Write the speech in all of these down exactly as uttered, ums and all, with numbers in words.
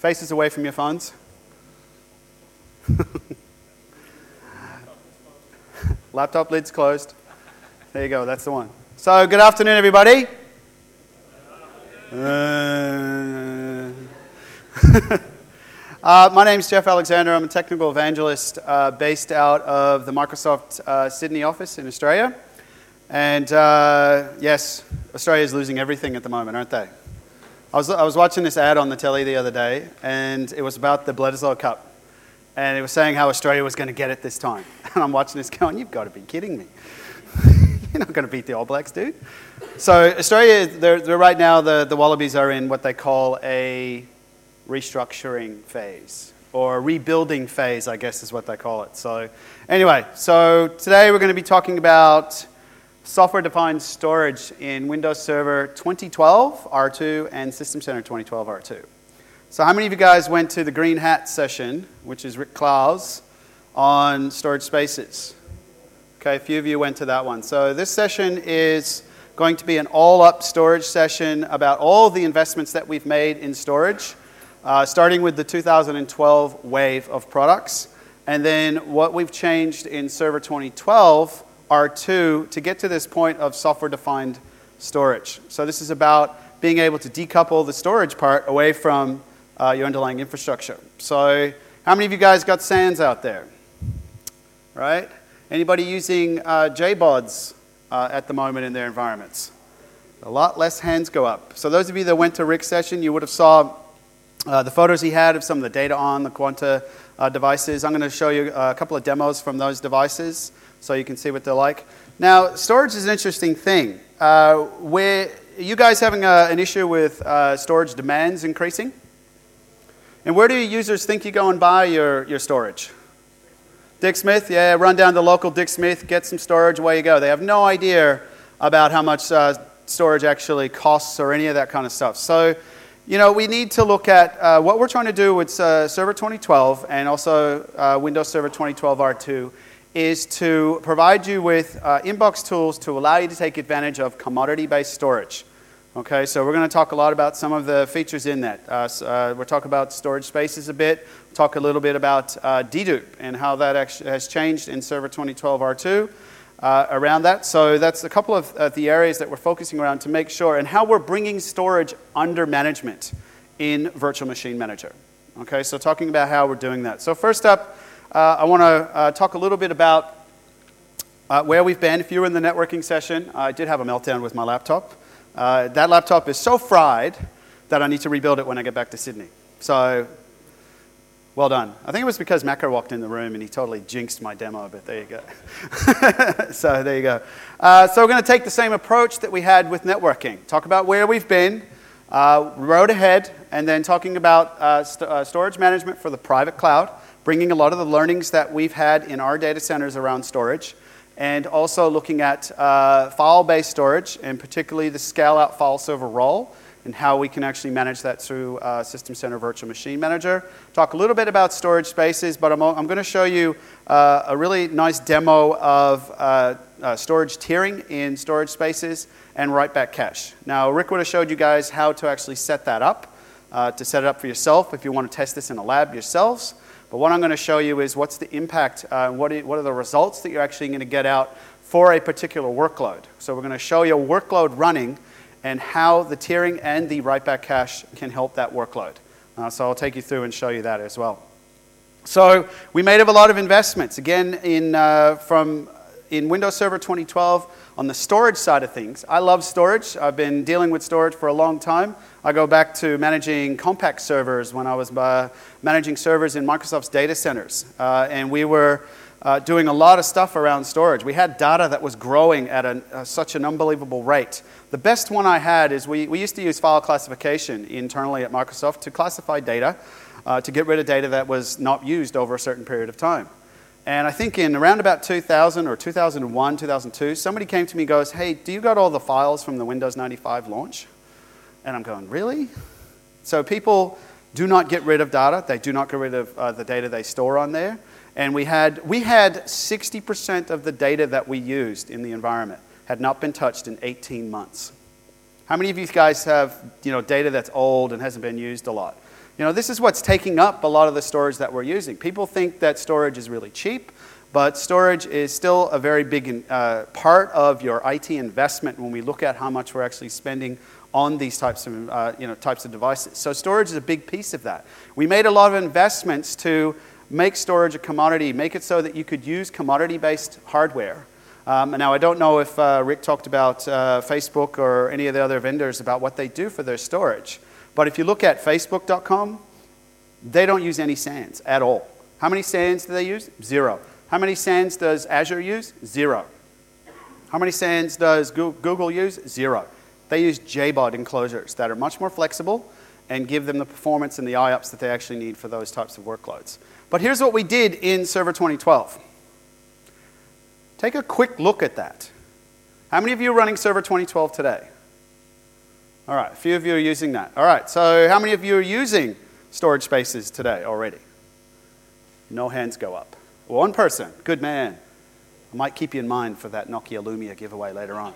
Faces away from your phones. Laptop lid's closed. There you go, that's the one. So, good afternoon, everybody. Uh, uh, my name is Jeff Alexander. I'm a technical evangelist uh, based out of the Microsoft uh, Sydney office in Australia. And uh, yes, Australia is losing everything at the moment, aren't they? I was, I was watching this ad on the telly the other day, and it was about the Bledisloe Cup. And it was saying how Australia was going to get it this time. And I'm watching this going, you've got to be kidding me. You're not going to beat the All Blacks, dude. So Australia, they're, they're right now, the, the Wallabies are in what they call a restructuring phase, or a rebuilding phase, I guess is what they call it. So anyway, so today we're going to be talking about software-defined storage in Windows Server twenty twelve R two and System Center twenty twelve R two. So how many of you guys went to the Green Hat session, which is Rick Clowes, on storage spaces? Okay, a few of you went to that one. So this session is going to be an all-up storage session about all the investments that we've made in storage, uh, starting with the two thousand twelve wave of products, and then what we've changed in Server twenty twelve R two to get to this point of software-defined storage. So this is about being able to decouple the storage part away from uh, your underlying infrastructure. So how many of you guys got SANs out there? Right? Anybody using uh, J BODs uh, at the moment in their environments? A lot less hands go up. So those of you that went to Rick's session, you would have saw uh, the photos he had of some of the data on the Quanta uh, devices. I'm going to show you a couple of demos from those devices so you can see what they're like. Now, storage is an interesting thing. Uh, where, are you guys having a, an issue with uh, storage demands increasing? And where do your users think you go and buy your, your storage? Dick Smith, yeah, run down to the local Dick Smith, get some storage, away you go. They have no idea about how much uh, storage actually costs or any of that kind of stuff. So, you know, we need to look at uh, what we're trying to do with uh, Server twenty twelve and also uh, Windows Server twenty twelve R two is to provide you with uh, inbox tools to allow you to take advantage of commodity-based storage. Okay, so we're going to talk a lot about some of the features in that. Uh, so, uh, we'll talk about storage spaces a bit, talk a little bit about uh, dedupe and how that actually has changed in Server twenty twelve R two uh, around that. So that's a couple of uh, the areas that we're focusing around to make sure, and how we're bringing storage under management in Virtual Machine Manager. Okay, so talking about how we're doing that. So first up, uh, I want to uh, talk a little bit about uh, where we've been. If you were in the networking session, I did have a meltdown with my laptop. Uh, that laptop is so fried that I need to rebuild it when I get back to Sydney. So, well done. I think it was because Macca walked in the room and he totally jinxed my demo, but there you go. So there you go. Uh, so we're going to take the same approach that we had with networking. Talk about where we've been, uh, road ahead, and then talking about uh, st- uh, storage management for the private cloud, bringing a lot of the learnings that we've had in our data centers around storage, and also looking at uh, file-based storage, and particularly the scale-out file server role, and how we can actually manage that through uh, System Center Virtual Machine Manager. Talk a little bit about storage spaces, but I'm, I'm going to show you uh, a really nice demo of uh, uh, storage tiering in storage spaces and write-back cache. Now, Rick would have showed you guys how to actually set that up, uh, to set it up for yourself if you want to test this in a lab yourselves. But what I'm going to show you is what's the impact, uh, what, are, what are the results that you're actually going to get out for a particular workload. So we're going to show you a workload running and how the tiering and the write-back cache can help that workload. Uh, so I'll take you through and show you that as well. So we made a lot of investments, again, in, uh, from, in Windows Server twenty twelve on the storage side of things. I love storage. I've been dealing with storage for a long time. I go back to managing compact servers when I was uh, managing servers in Microsoft's data centers. Uh, and we were uh, doing a lot of stuff around storage. We had data that was growing at an, uh, such an unbelievable rate. The best one I had is we, we used to use file classification internally at Microsoft to classify data, uh, to get rid of data that was not used over a certain period of time. And I think in around about two thousand or two thousand one, two thousand two, somebody came to me and goes, hey, do you got all the files from the Windows ninety-five launch? And I'm going, really? So people do not get rid of data. They do not get rid of uh, the data they store on there. And we had we had sixty percent of the data that we used in the environment had not been touched in eighteen months. How many of you guys have, you know, data that's old and hasn't been used a lot? You know, this is what's taking up a lot of the storage that we're using. People think that storage is really cheap, but storage is still a very big uh, part of your I T investment when we look at how much we're actually spending on these types of, uh, you know, types of devices. So storage is a big piece of that. We made a lot of investments to make storage a commodity, make it so that you could use commodity-based hardware. Um, and now I don't know if uh, Rick talked about uh, Facebook or any of the other vendors about what they do for their storage. But if you look at Facebook dot com, they don't use any SANs at all. How many SANs do they use? Zero. How many SANs does Azure use? Zero. How many SANs does Google use? Zero. They use J BOD enclosures that are much more flexible and give them the performance and the I O P S that they actually need for those types of workloads. But here's what we did in Server twenty twelve. Take a quick look at that. How many of you are running Server twenty twelve today? All right, a few of you are using that. All right, so how many of you are using storage spaces today already? No hands go up. One person, good man. I might keep you in mind for that Nokia Lumia giveaway later on.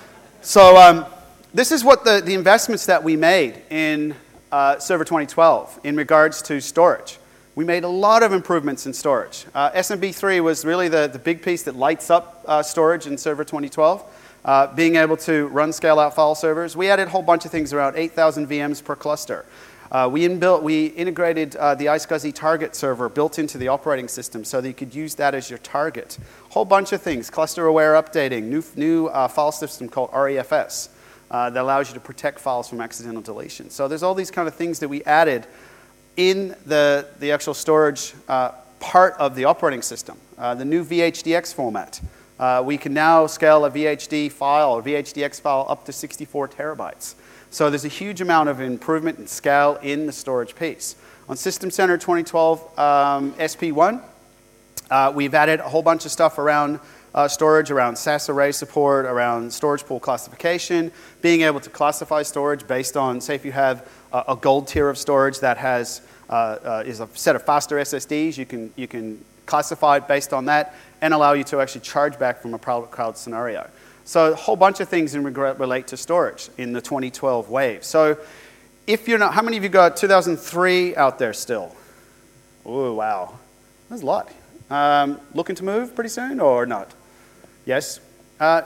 So um, this is what the, the investments that we made in uh, Server twenty twelve in regards to storage. We made a lot of improvements in storage. Uh, S M B three was really the, the big piece that lights up uh, storage in Server twenty twelve. Uh, being able to run scale-out file servers. We added a whole bunch of things, around eight thousand V Ms per cluster. Uh, we, inbuilt, we integrated uh, the iSCSI target server built into the operating system so that you could use that as your target. A whole bunch of things, cluster-aware updating, new, new uh, file system called R E F S uh, that allows you to protect files from accidental deletion. So there's all these kind of things that we added in the, the actual storage uh, part of the operating system. Uh, the new V H D X format. Uh, we can now scale a V H D file, a V H D X file, up to sixty-four terabytes. So there's a huge amount of improvement and scale in the storage piece. On System Center twenty twelve um, S P one, uh, we've added a whole bunch of stuff around uh, storage, around S A S array support, around storage pool classification, being able to classify storage based on, say if you have a, a gold tier of storage that has uh, uh, is a set of faster S S Ds, you can, you can classify it based on that and allow you to actually charge back from a private cloud scenario. So a whole bunch of things in regret relate to storage in the twenty twelve wave. So if you're not, how many of you got two thousand three out there still? Oh, wow. That's a lot. Um, looking to move pretty soon or not? Yes? Uh,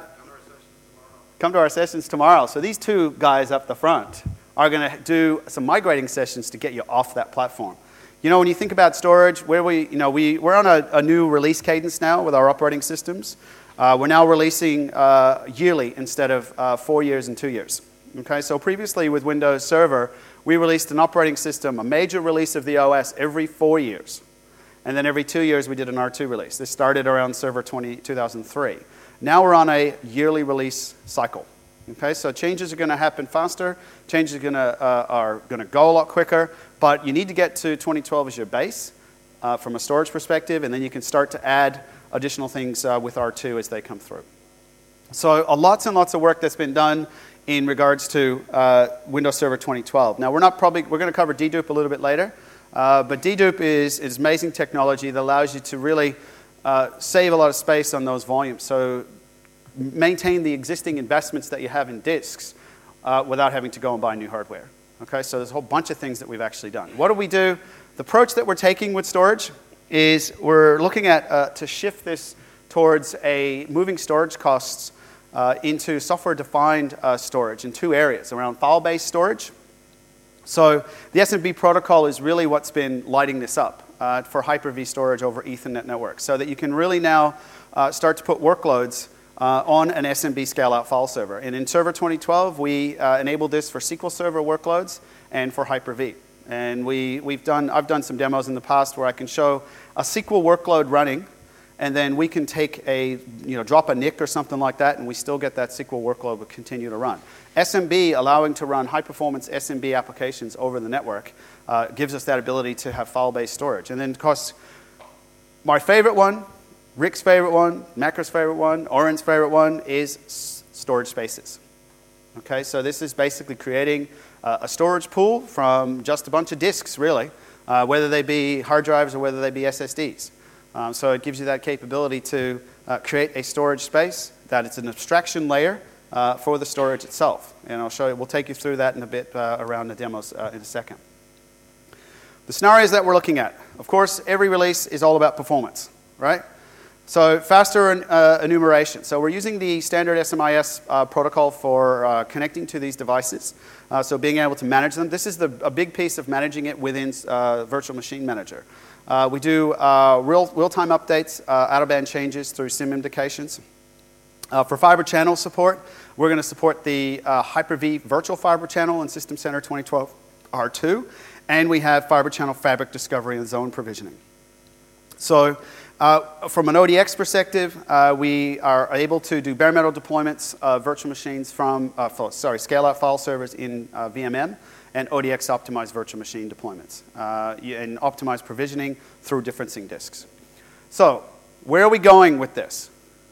come to our sessions tomorrow. So these two guys up the front are going to do some migrating sessions to get you off that platform. You know, when you think about storage, where we, you know, we, we're on a, a new release cadence now with our operating systems. Uh, we're now releasing uh, yearly instead of uh, four years and two years. Okay, so previously with Windows Server, we released an operating system, a major release of the O S every four years. And then every two years we did an R two release. This started around Server two thousand three. Now we're on a yearly release cycle. Okay, so changes are going to happen faster, changes are going to uh, are going to go a lot quicker, but you need to get to twenty twelve as your base uh, from a storage perspective, and then you can start to add additional things uh, with R two as they come through. So uh, lots and lots of work that's been done in regards to uh, Windows Server twenty twelve. Now we're not probably we're going to cover dedupe a little bit later, uh, but dedupe is is amazing technology that allows you to really uh, save a lot of space on those volumes. So maintain the existing investments that you have in disks uh, without having to go and buy new hardware. Okay, so there's a whole bunch of things that we've actually done. What do we do? The approach that we're taking with storage is we're looking at uh, to shift this towards a moving storage costs uh, into software-defined uh, storage in two areas, around file-based storage. So the S M B protocol is really what's been lighting this up uh, for Hyper-V storage over Ethernet networks, so that you can really now uh, start to put workloads Uh, on an S M B scale-out file server. And in Server twenty twelve, we uh, enabled this for S Q L Server workloads and for Hyper-V. And we, we've done, I've done some demos in the past where I can show a S Q L workload running, and then we can take a, you know, drop a N I C or something like that, and we still get that S Q L workload will continue to run. S M B, allowing to run high-performance S M B applications over the network, uh, gives us that ability to have file-based storage. And then, of course, my favorite one, Rick's favorite one, Macro's favorite one, Oren's favorite one is storage spaces. Okay, so this is basically creating uh, a storage pool from just a bunch of disks, really, uh, whether they be hard drives or whether they be S S Ds. Um, so it gives you that capability to uh, create a storage space that it's an abstraction layer uh, for the storage itself. And I'll show you, we'll take you through that in a bit uh, around the demos uh, in a second. The scenarios that we're looking at, of course, every release is all about performance, right? So faster uh, enumeration. So we're using the standard S M I S uh, protocol for uh, connecting to these devices. Uh, so being able to manage them. This is the, a big piece of managing it within uh, Virtual Machine Manager. Uh, we do uh, real, real-time updates, uh, out-of-band changes through SIM indications. Uh, for fiber channel support, we're going to support the uh, Hyper-V virtual fiber channel in System Center twenty twelve R two, and we have fiber channel fabric discovery and zone provisioning. So uh, from an O D X perspective, uh, we are able to do bare metal deployments of virtual machines from, uh, for, sorry, scale-out file servers in uh, V M M, and O D X optimized virtual machine deployments, uh, and optimized provisioning through differencing disks. So where are we going with this?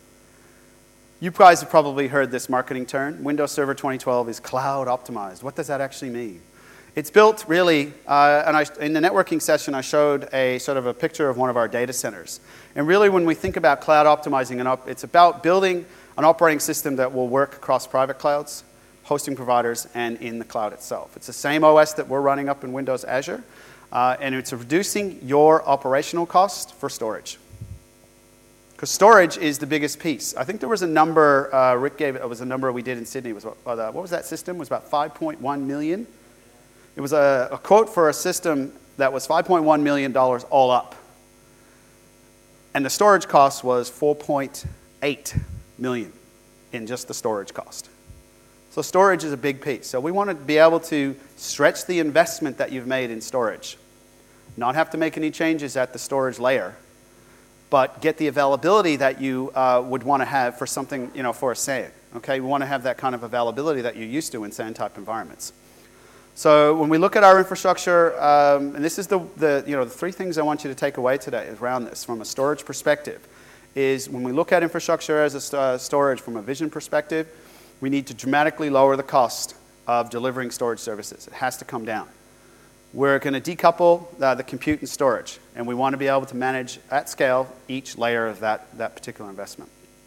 You guys have probably heard this marketing term. Windows Server twenty twelve is cloud optimized. What does that actually mean? It's built really, uh, and I, in the networking session, I showed a sort of a picture of one of our data centers. And really, when we think about cloud optimizing it up, it's about building an operating system that will work across private clouds, hosting providers, and in the cloud itself. It's the same O S that we're running up in Windows Azure, uh, and it's reducing your operational cost for storage. Because storage is the biggest piece. I think there was a number, uh, Rick gave it, it was a number we did in Sydney. It was, uh, what was that system? It was about five point one million. It was a, a quote for a system that was five point one million dollars all up. And the storage cost was four point eight million in just the storage cost. So storage is a big piece. So we want to be able to stretch the investment that you've made in storage. Not have to make any changes at the storage layer, but get the availability that you uh, would want to have for something, you know, for a SAN. Okay, we want to have that kind of availability that you're used to in SAN type environments. So when we look at our infrastructure, um, and this is the, the, you know, the three things I want you to take away today around this from a storage perspective, is when we look at infrastructure as a st uh, storage from a vision perspective, we need to dramatically lower the cost of delivering storage services. It has to come down. We're going to decouple uh, the compute and storage, and we want to be able to manage at scale each layer of that, that particular investment.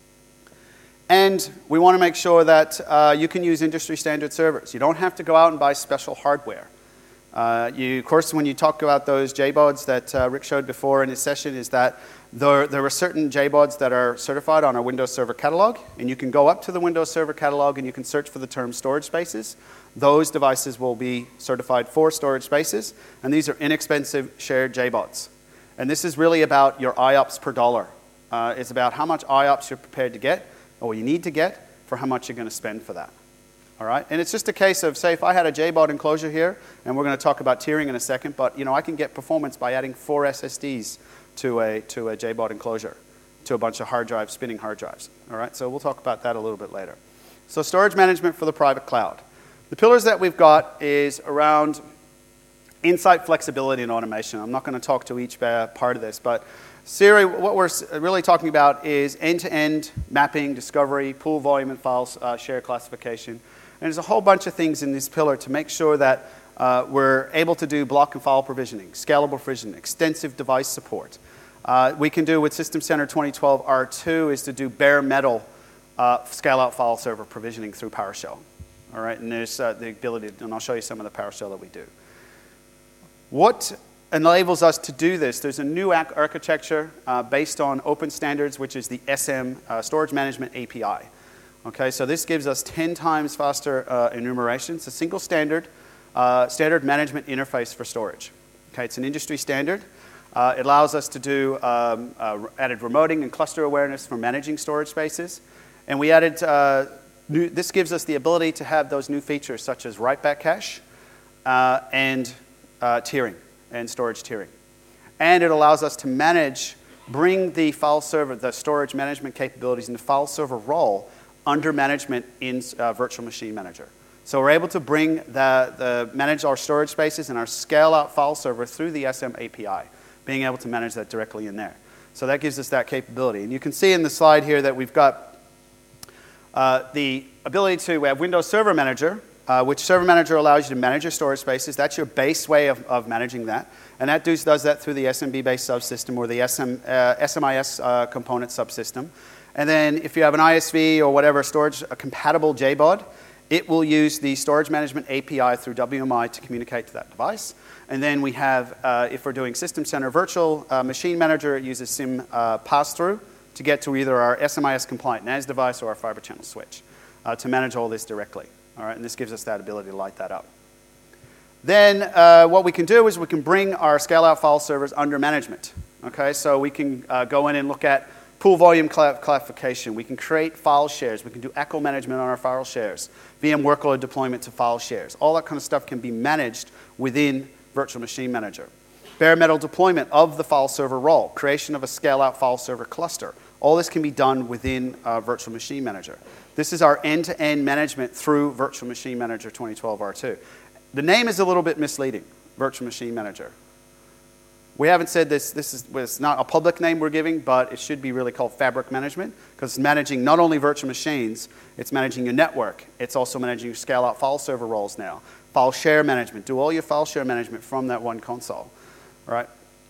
And we want to make sure that uh, you can use industry standard servers. You don't have to go out and buy special hardware. Uh, you, of course, when you talk about those J BODs that uh, Rick showed before in his session, is that there, there are certain J BODs that are certified on our Windows Server catalog, and you can go up to the Windows Server catalog and you can search for the term storage spaces. Those devices will be certified for storage spaces, and these are inexpensive shared J BODs. And this is really about your I O P S per dollar. Uh, it's about how much I O P S you're prepared to get, or you need to get, for how much you're going to spend for that. All right? And it's just a case of, say, if I had a J BOD enclosure here, and we're going to talk about tiering in a second, but you know, I can get performance by adding four S S Ds to a, to a J BOD enclosure, to a bunch of hard drives, spinning hard drives. All right? So we'll talk about that a little bit later. So storage management for the private cloud. The pillars that we've got is around insight, flexibility, and automation. I'm not going to talk to each uh, part of this, but Siri, what we're really talking about is end-to-end mapping, discovery, pool volume and files, uh, share classification. And there's a whole bunch of things in this pillar to make sure that uh, we're able to do block and file provisioning, scalable provisioning, extensive device support. Uh, we can do with System Center twenty twelve R two is to do bare metal uh, scale-out file server provisioning through PowerShell. All right, and there's uh, the ability, to, and I'll show you some of the PowerShell that we do. What enables us to do this? There's a new architecture uh, based on open standards, which is the S M uh, Storage Management A P I. Okay, so this gives us ten times faster uh, enumeration. It's a single standard, uh, standard management interface for storage. Okay, it's an industry standard. Uh, it allows us to do um, uh, added remoting and cluster awareness for managing storage spaces. And we added, uh, new, this gives us the ability to have those new features such as write-back cache uh, and uh, tiering and storage tiering. And it allows us to manage, bring the file server, the storage management capabilities in the file server role under management in uh, Virtual Machine Manager. So we're able to bring the, the, manage our storage spaces and our scale-out file server through the S M A P I, being able to manage that directly in there. So that gives us that capability. And you can see in the slide here that we've got uh, the ability to have Windows Server Manager, uh, which Server Manager allows you to manage your storage spaces. That's your base way of, of managing that. And that does, does that through the S M B-based subsystem or the S M, uh, S M I S uh, component subsystem. And then if you have an I S V or whatever storage, a compatible J BOD, It will use the storage management A P I through W M I to communicate to that device. And then we have, uh, if we're doing System Center Virtual uh, Machine Manager, it uses SIM uh, pass-through to get to either our S M I S-compliant N A S device or our fiber channel switch uh, to manage all this directly. All right, and this gives us that ability to light that up. Then uh, what we can do is we can bring our scale-out file servers under management. Okay, so we can uh, go in and look at pool volume cl classification. We can create file shares. We can do A C L management on our file shares, V M workload deployment to file shares. All that kind of stuff can be managed within Virtual Machine Manager. Bare metal deployment of the file server role, creation of a scale-out file server cluster. All this can be done within uh, Virtual Machine Manager. This is our end-to-end management through Virtual Machine Manager twenty twelve R two. The name is a little bit misleading, Virtual Machine Manager. We haven't said this, this is it's not a public name we're giving, but it should be really called Fabric Management, because it's managing not only virtual machines, it's managing your network. It's also managing your scale-out file server roles now. File share management, do all your file share management from that one console, right?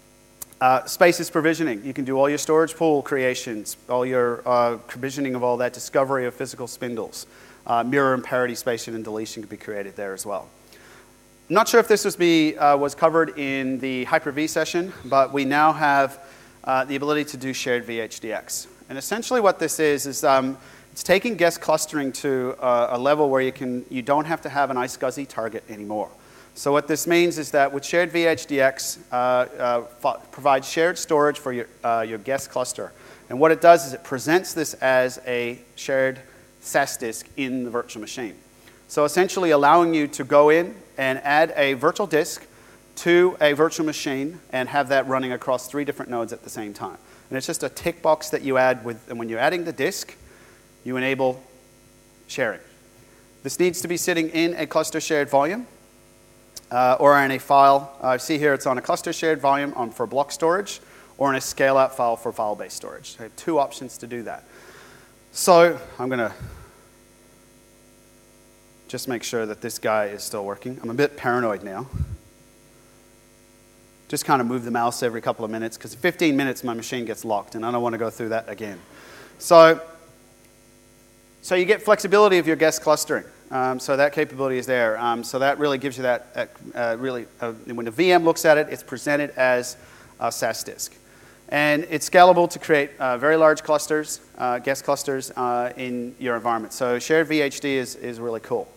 Uh, spaces provisioning, you can do all your storage pool creations, all your uh, provisioning of all that, discovery of physical spindles. Uh, mirror and parity spacing and deletion can be created there as well. I'm not sure if this was, be, uh, was covered in the Hyper-V session, but we now have uh, the ability to do shared V H D X. And essentially what this is, is um, it's taking guest clustering to uh, a level where you, can, you don't have to have an iSCSI target anymore. So what this means is that with shared V H D X, uh, uh, provides shared storage for your, uh, your guest cluster. And what it does is it presents this as a shared S A S disk in the virtual machine. So essentially allowing you to go in and add a virtual disk to a virtual machine and have that running across three different nodes at the same time. And it's just a tick box that you add with, and when you're adding the disk, you enable sharing. This needs to be sitting in a cluster shared volume uh, or in a file. Uh, see here it's on a cluster shared volume on, for block storage or in a scale-out file for file-based storage. I have two options to do that. So I'm going to just make sure that this guy is still working. I'm a bit paranoid now. Just kind of move the mouse every couple of minutes because in fifteen minutes my machine gets locked and I don't want to go through that again. So, so you get flexibility of your guest clustering. Um, so that capability is there. Um, so that really gives you that, uh, really, uh, when the V M looks at it, it's presented as a S A S disk. And it's scalable to create uh, very large clusters, uh, guest clusters uh, in your environment. So shared V H D is, is really cool.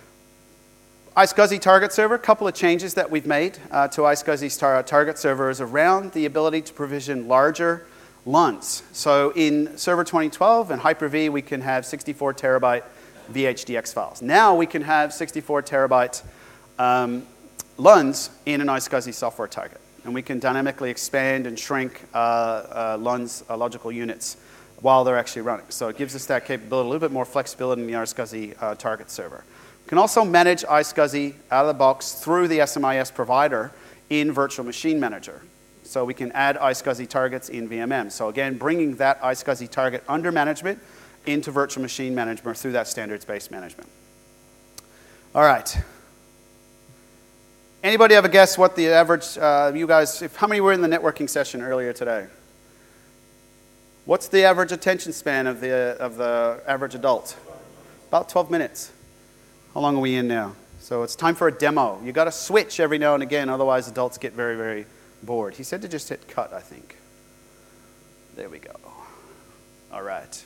iSCSI target server, a couple of changes that we've made uh, to iSCSI's tar target server is around the ability to provision larger L U Ns. So in Server twenty twelve and Hyper-V, we can have sixty-four terabyte V H D X files. Now we can have sixty-four terabyte um, L U Ns in an iSCSI software target. And we can dynamically expand and shrink uh, uh, L U Ns, uh, logical units, while they're actually running. So it gives us that capability, a little bit more flexibility in the iSCSI uh, target server. We can also manage iSCSI out of the box through the S M I S provider in Virtual Machine Manager. So we can add iSCSI targets in V M M. So again, bringing that iSCSI target under management into Virtual Machine Manager through that standards-based management. All right. Anybody have a guess what the average, uh, you guys, if, how many were in the networking session earlier today? What's the average attention span of the, of the average adult? About twelve minutes. How long are we in now? So it's time for a demo. You got to switch every now and again, otherwise adults get very, very bored. He said to just hit cut, I think. There we go. All right.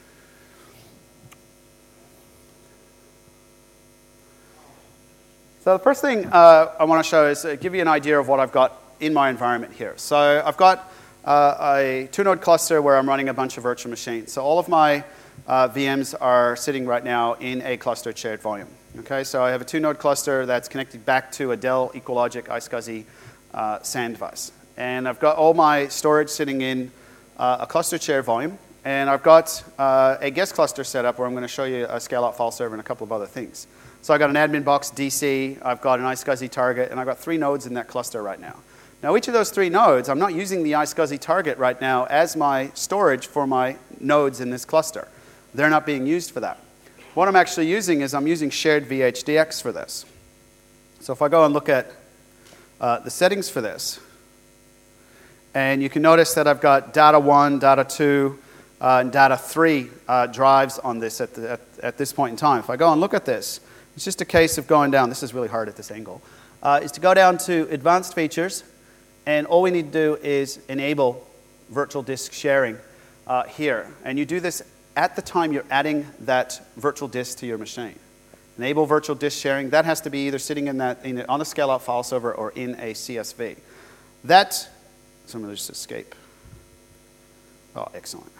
So the first thing uh, I want to show is uh, give you an idea of what I've got in my environment here. So I've got uh, a two-node cluster where I'm running a bunch of virtual machines. So all of my uh, V Ms are sitting right now in a clustered shared volume. Okay, so I have a two-node cluster that's connected back to a Dell EqualLogic iSCSI uh, SAN device. And I've got all my storage sitting in uh, a clustered shared volume. And I've got uh, a guest cluster set up where I'm going to show you a scale-out file server and a couple of other things. So I've got an admin box D C, I've got an iSCSI target, and I've got three nodes in that cluster right now. Now each of those three nodes, I'm not using the iSCSI target right now as my storage for my nodes in this cluster. They're not being used for that. What I'm actually using is I'm using shared V H D X for this. So if I go and look at uh, the settings for this, and you can notice that I've got data one, data two, uh, and data three uh, drives on this at, the, at, at this point in time. If I go and look at this, it's just a case of going down. This is really hard at this angle. Uh, is to go down to advanced features, and all we need to do is enable virtual disk sharing uh, here. And you do this at the time you're adding that virtual disk to your machine. Enable virtual disk sharing. That has to be either sitting in that in, on a scale-out file server or in a C S V. That, so I'm going to just escape. Oh, excellent.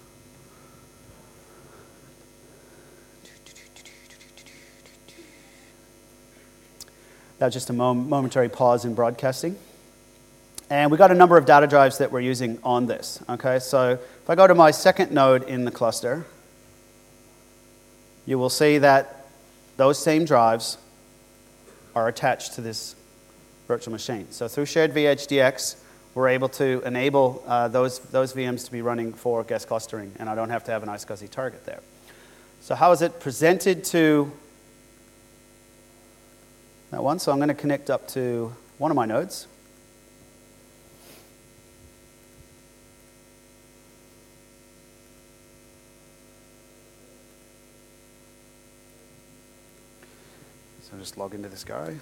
That was just a mom momentary pause in broadcasting. And we got a number of data drives that we're using on this. Okay, so if I go to my second node in the cluster, you will see that those same drives are attached to this virtual machine. So through shared V H D X, we're able to enable uh, those, those V Ms to be running for guest clustering, and I don't have to have an iSCSI target there. So how is it presented to that one? So I'm going to connect up to one of my nodes. So just log into this guy.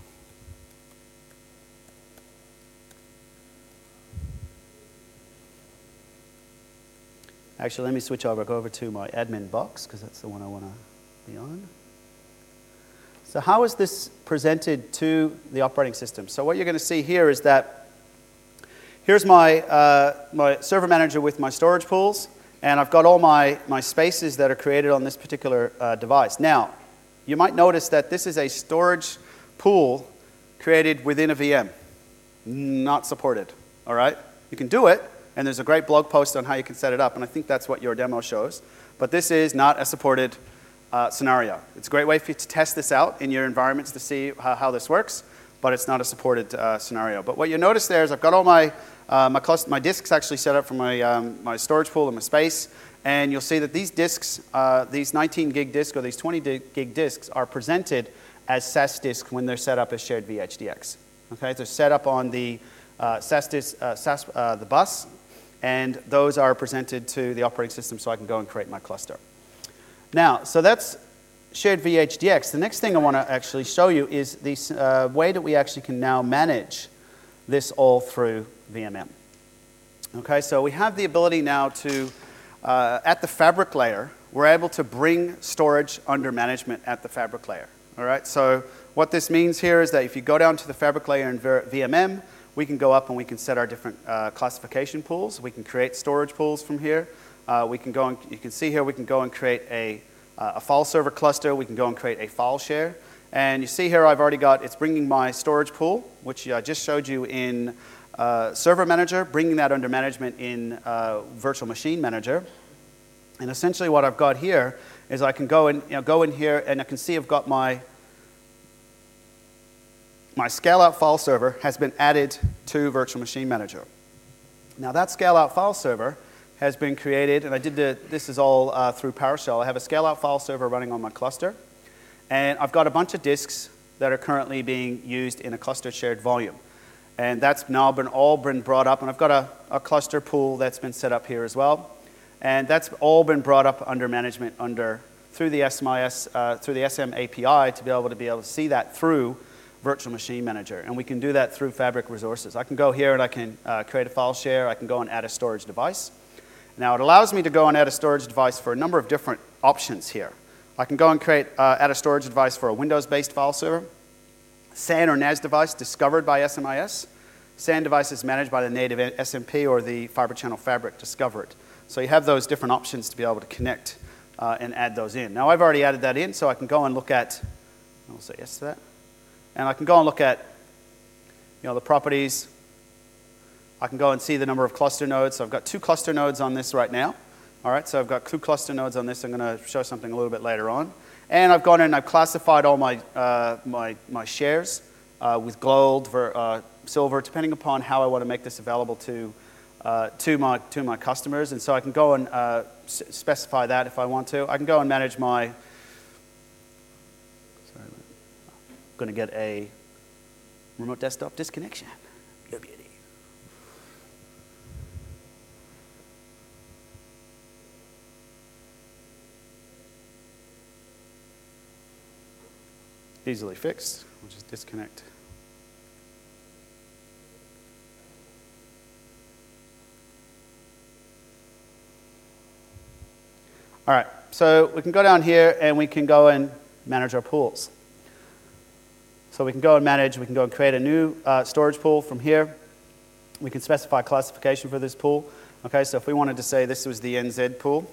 Actually, let me switch over, go over to my admin box, because that's the one I want to be on. So how is this presented to the operating system? So what you're going to see here is that here's my, uh, my server manager with my storage pools, and I've got all my, my spaces that are created on this particular uh, device. Now, you might notice that this is a storage pool created within a V M. Not supported, all right? You can do it, and there's a great blog post on how you can set it up, and I think that's what your demo shows. But this is not a supported uh, scenario. It's a great way for you to test this out in your environments to see how, how this works, but it's not a supported uh, scenario. But what you notice there is I've got all my, uh, my, cluster, my disks actually set up for my, um, my storage pool and my space, and you'll see that these disks, uh, these nineteen gig disks or these twenty gig disks are presented as S A S disks when they're set up as shared V H D X. Okay, they're set up on the uh, S A S disk, uh, S A S, uh, the bus, and those are presented to the operating system so I can go and create my cluster. Now, so that's shared V H D X. The next thing I want to actually show you is the uh, way that we actually can now manage this all through V M M. Okay, so we have the ability now to, uh, at the fabric layer, we're able to bring storage under management at the fabric layer. All right, so what this means here is that if you go down to the fabric layer in V M M, we can go up and we can set our different uh, classification pools. We can create storage pools from here. Uh, we can go and, you can see here, we can go and create a, uh, a file server cluster. We can go and create a file share. And you see here I've already got, it's bringing my storage pool, which I just showed you in uh, Server Manager, bringing that under management in uh, Virtual Machine Manager. And essentially what I've got here is I can go in, you know, go in here and I can see I've got my My scale-out file server has been added to Virtual Machine Manager. Now that scale-out file server has been created, and I did the, this is all uh, through PowerShell. I have a scale-out file server running on my cluster, and I've got a bunch of disks that are currently being used in a cluster shared volume. And that's now been all been brought up, and I've got a, a cluster pool that's been set up here as well. And that's all been brought up under management under through the S M I S, uh, through the S M A P I to be able to be able to see that through Virtual Machine Manager, and we can do that through Fabric resources. I can go here and I can uh, create a file share. I can go and add a storage device. Now it allows me to go and add a storage device for a number of different options here. I can go and create, uh, add a storage device for a Windows-based file server, S A N or N A S device discovered by S M I S. S A N device is managed by the native S M P or the Fiber Channel Fabric discovered. So you have those different options to be able to connect uh, and add those in. Now I've already added that in, so I can go and look at, I'll say yes to that. And I can go and look at, you know, the properties. I can go and see the number of cluster nodes. So I've got two cluster nodes on this right now. All right, so I've got two cluster nodes on this. I'm going to show something a little bit later on. And I've gone in and I've classified all my, uh, my, my shares uh, with gold, ver, uh, silver, depending upon how I want to make this available to, uh, to, my, to my customers. And so I can go and uh, s specify that if I want to. I can go and manage my going to get a remote desktop disconnection. No beauty. easily fixed. We'll just disconnect. All right, so we can go down here and we can go and manage our pools. So we can go and manage, we can go and create a new uh, storage pool from here. We can specify classification for this pool. Okay, so if we wanted to say this was the N Z pool,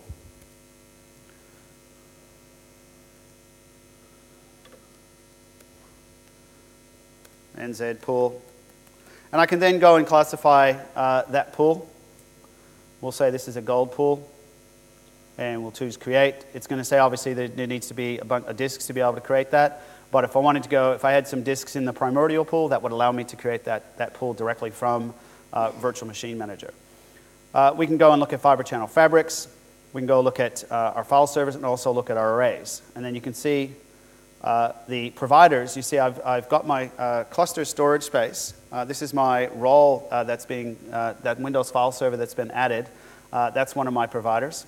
N Z pool, and I can then go and classify uh, that pool. We'll say this is a gold pool. And we'll choose create. It's going to say obviously that there needs to be a bunch of disks to be able to create that. But if I wanted to go, if I had some disks in the primordial pool, that would allow me to create that, that pool directly from uh, Virtual Machine Manager. Uh, we can go and look at fiber channel fabrics. We can go look at uh, our file servers and also look at our arrays. And then you can see uh, the providers. You see I've, I've got my uh, cluster storage space. Uh, this is my role uh, that's being, uh, that Windows file server that's been added. Uh, that's one of my providers.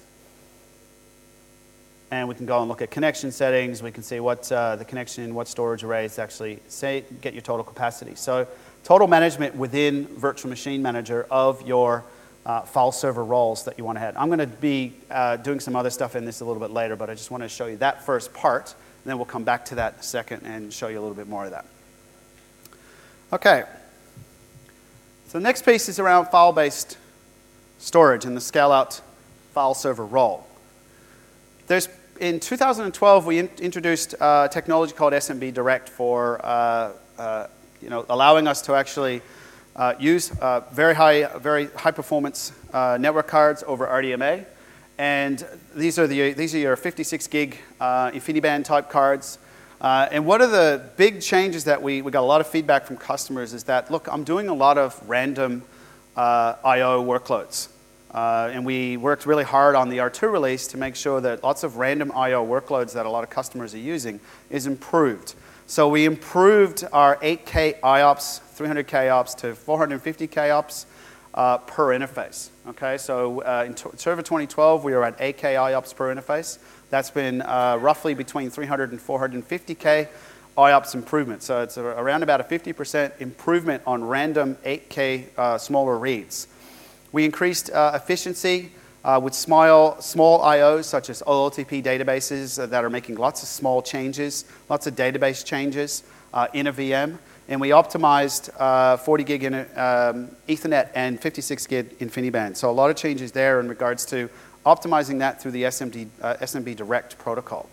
And we can go and look at connection settings. We can see what uh, the connection, what storage arrays actually say, get your total capacity. So total management within Virtual Machine Manager of your uh, file server roles that you want to have. I'm going to be uh, doing some other stuff in this a little bit later, but I just want to show you that first part, and then we'll come back to that in a second and show you a little bit more of that. Okay. So the next piece is around file-based storage and the scale-out file server role. There's, in two thousand twelve, we in, introduced uh, technology called S M B Direct for uh, uh, you know, allowing us to actually uh, use uh, very high, very high performance uh, network cards over R D M A. And these are, the, these are your fifty-six gig uh, InfiniBand type cards. Uh, and one of the big changes that we, we got a lot of feedback from customers is that, look, I'm doing a lot of random uh, I O workloads. Uh, and we worked really hard on the R two release to make sure that lots of random I O workloads that a lot of customers are using is improved. So we improved our eight K I O P S, three hundred K I O P S to four hundred fifty K I O P S uh, per interface. Okay, so uh, in Server twenty twelve, we were at eight K I O P S per interface. That's been uh, roughly between three hundred and four hundred fifty K I O P S improvement. So it's a, around about a fifty percent improvement on random eight K uh, smaller reads. We increased uh, efficiency uh, with small, small I Os, such as O L T P databases uh, that are making lots of small changes, lots of database changes uh, in a V M. And we optimized uh, forty gig in, um, Ethernet and fifty-six gig InfiniBand. So a lot of changes there in regards to optimizing that through the S M D, uh, S M B Direct protocol.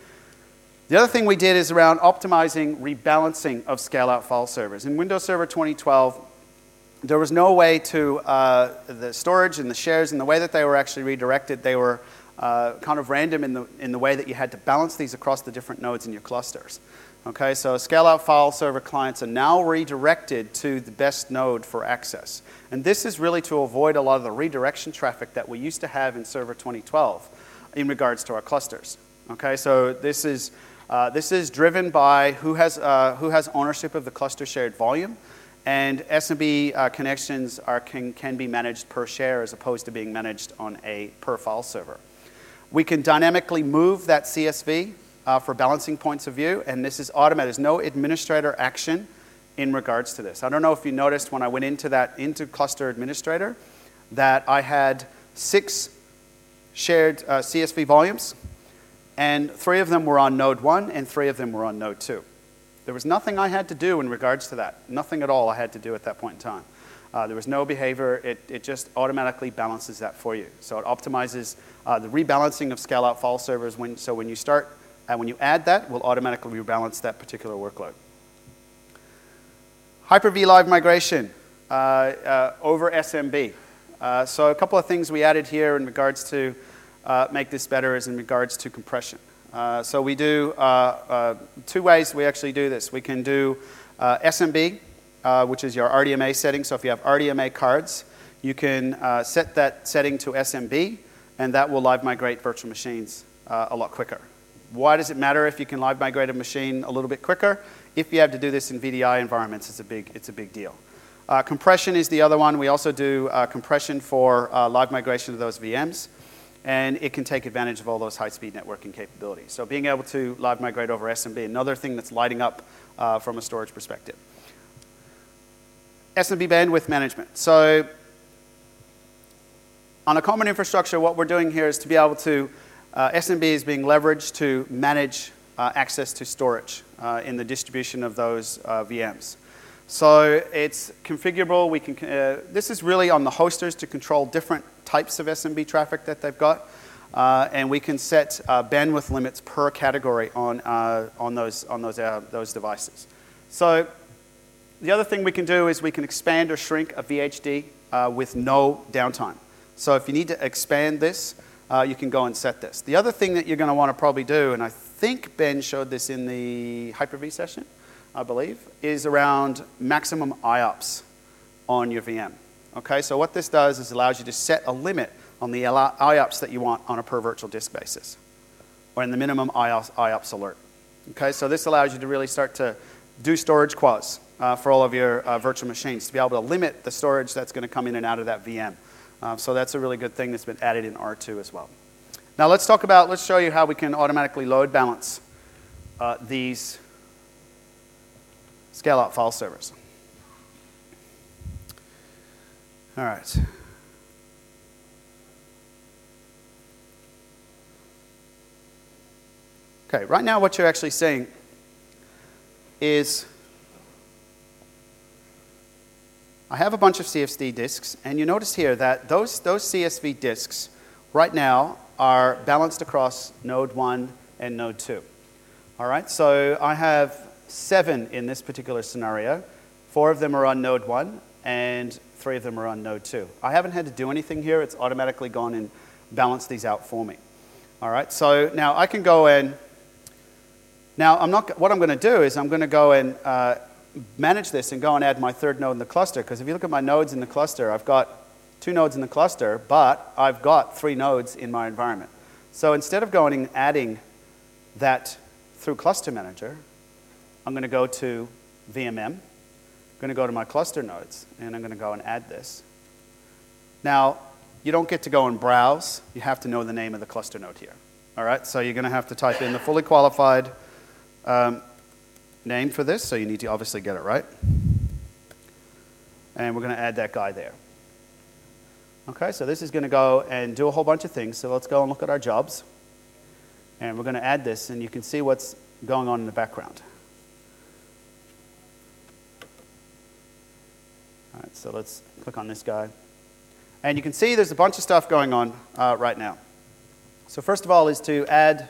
The other thing we did is around optimizing rebalancing of scale-out file servers. In Windows Server twenty twelve, there was no way to, uh, the storage and the shares and the way that they were actually redirected, they were uh, kind of random in the, in the way that you had to balance these across the different nodes in your clusters. Okay, so scale-out file server clients are now redirected to the best node for access. And this is really to avoid a lot of the redirection traffic that we used to have in Server twenty twelve in regards to our clusters. Okay, so this is, uh, this is driven by who has, uh, who has ownership of the cluster shared volume. And S M B uh, connections are, can, can be managed per share as opposed to being managed on a per file server. We can dynamically move that C S V uh, for balancing points of view, and this is automated. There's no administrator action in regards to this. I don't know if you noticed when I went into that, into Cluster Administrator, that I had six shared uh, C S V volumes, and three of them were on node one, and three of them were on node two. There was nothing I had to do in regards to that. Nothing at all I had to do at that point in time. Uh, there was no behavior. It, it just automatically balances that for you. So it optimizes uh, the rebalancing of scale-out file servers. When, so when you start, uh, when you add that, we'll automatically rebalance that particular workload. Hyper-V Live migration uh, uh, over S M B. Uh, so a couple of things we added here in regards to uh, make this better is in regards to compression. Uh, so we do uh, uh, two ways we actually do this. We can do uh, S M B, uh, which is your R D M A setting. So if you have R D M A cards, you can uh, set that setting to S M B, and that will live migrate virtual machines uh, a lot quicker. Why does it matter if you can live migrate a machine a little bit quicker? If you have to do this in V D I environments, it's a big, it's a big deal. Uh, compression is the other one. We also do uh, compression for uh, live migration of those V Ms. and it can take advantage of all those high-speed networking capabilities. So being able to live migrate over S M B, another thing that's lighting up uh, from a storage perspective. S M B bandwidth management. So on a common infrastructure, what we're doing here is to be able to, uh, S M B is being leveraged to manage uh, access to storage uh, in the distribution of those uh, V Ms. So it's configurable. We can, uh, this is really on the hosters to control different types of S M B traffic that they've got. Uh, and we can set uh, bandwidth limits per category on, uh, on, those, on those, uh, those devices. So the other thing we can do is we can expand or shrink a V H D uh, with no downtime. So if you need to expand this, uh, you can go and set this. The other thing that you're going to want to probably do, and I think Ben showed this in the Hyper-V session, I believe, is around maximum I O P S on your V M. Okay, so what this does is allows you to set a limit on the I O P S that you want on a per virtual disk basis, or in the minimum I O P S alert. Okay, so this allows you to really start to do storage quas uh, for all of your uh, virtual machines, to be able to limit the storage that's going to come in and out of that V M. Uh, so that's a really good thing that's been added in R two as well. Now let's talk about, let's show you how we can automatically load balance uh, these scale-out file servers. All right. Okay, right now what you're actually seeing is I have a bunch of C S V disks, and you notice here that those, those C S V disks right now are balanced across node one and node two. All right, so I have seven in this particular scenario. Four of them are on node one, and three of them are on node two. I haven't had to do anything here. It's automatically gone and balanced these out for me. All right, so now I can go and, now I'm not, what I'm going to do is I'm going to go and uh, manage this and go and add my third node in the cluster, because if you look at my nodes in the cluster, I've got two nodes in the cluster, but I've got three nodes in my environment. So instead of going and adding that through Cluster Manager, I'm going to go to V M M, I'm going to go to my cluster nodes, and I'm going to go and add this. Now, you don't get to go and browse. You have to know the name of the cluster node here. All right, so you're going to have to type in the fully qualified um, name for this, so you need to obviously get it right. And we're going to add that guy there. Okay, so this is going to go and do a whole bunch of things. So let's go and look at our jobs. And we're going to add this, and you can see what's going on in the background. All right, so let's click on this guy. And you can see there's a bunch of stuff going on uh, right now. So first of all is to add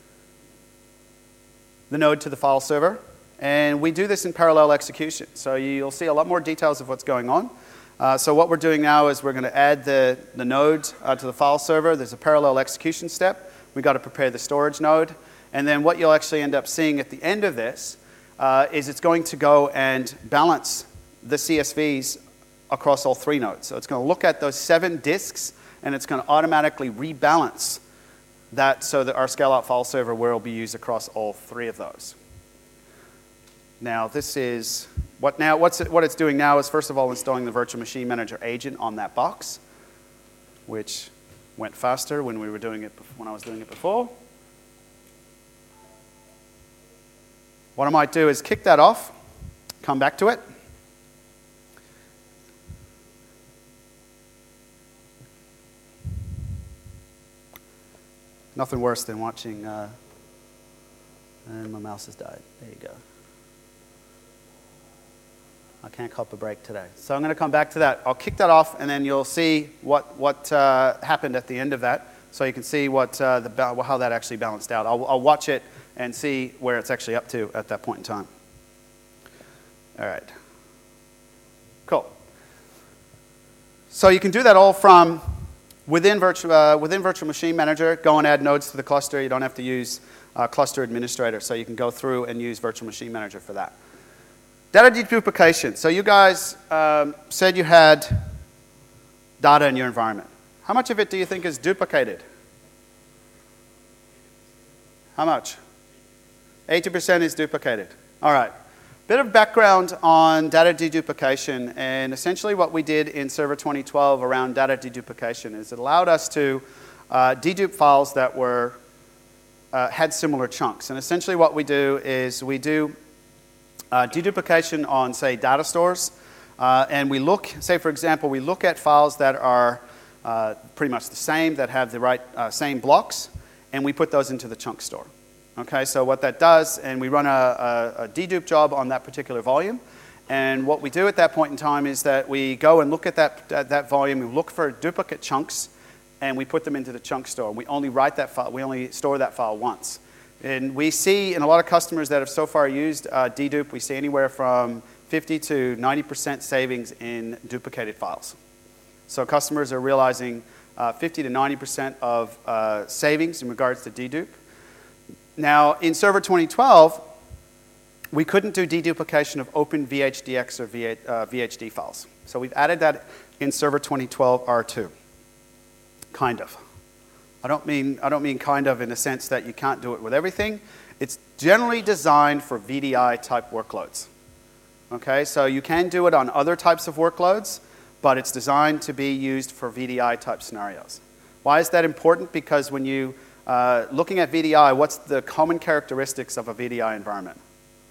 the node to the file server. And we do this in parallel execution. So you'll see a lot more details of what's going on. Uh, so what we're doing now is we're going to add the, the node uh, to the file server. There's a parallel execution step. We've got to prepare the storage node. And then what you'll actually end up seeing at the end of this uh, is it's going to go and balance the C S Vs across all three nodes. So it's going to look at those seven disks, and it's going to automatically rebalance that so that our scale-out file server will be used across all three of those. Now, this is what now. What's it, what it's doing now is first of all installing the Virtual Machine Manager agent on that box, which went faster when we were doing it when I was doing it before. What I might do is kick that off, come back to it. Nothing worse than watching, uh, and my mouse has died. There you go. I can't cop a break today. So I'm going to come back to that. I'll kick that off, and then you'll see what, what uh, happened at the end of that, so you can see what, uh, the, how that actually balanced out. I'll, I'll watch it and see where it's actually up to at that point in time. All right. Cool. So you can do that all from within Virtual, uh, within Virtual Machine Manager. Go and add nodes to the cluster. You don't have to use uh, Cluster Administrator, so you can go through and use Virtual Machine Manager for that. Data deduplication. So you guys um, said you had data in your environment. How much of it do you think is duplicated? How much? eighty percent is duplicated. All right. Bit of background on data deduplication, and essentially what we did in Server twenty twelve around data deduplication is it allowed us to uh, dedupe files that were uh, had similar chunks. And essentially what we do is we do uh, deduplication on, say, data stores. Uh, and we look, say, for example, we look at files that are uh, pretty much the same, that have the right uh, same blocks, and we put those into the chunk store. Okay, so what that does, and we run a, a, a dedupe job on that particular volume. And what we do at that point in time is that we go and look at that, at that volume, we look for duplicate chunks, and we put them into the chunk store. We only write that file, we only store that file once. And we see in a lot of customers that have so far used uh, dedupe, we see anywhere from fifty to ninety percent savings in duplicated files. So customers are realizing uh, fifty to ninety percent of uh, savings in regards to dedupe. Now, in Server twenty twelve, we couldn't do deduplication of open V H D X or V H D files. So we've added that in Server twenty twelve R two. Kind of. I don't mean, I don't mean kind of in the sense that you can't do it with everything. It's generally designed for V D I type workloads. Okay, so you can do it on other types of workloads, but it's designed to be used for V D I type scenarios. Why is that important? Because when you, uh, looking at V D I, what's the common characteristics of a V D I environment?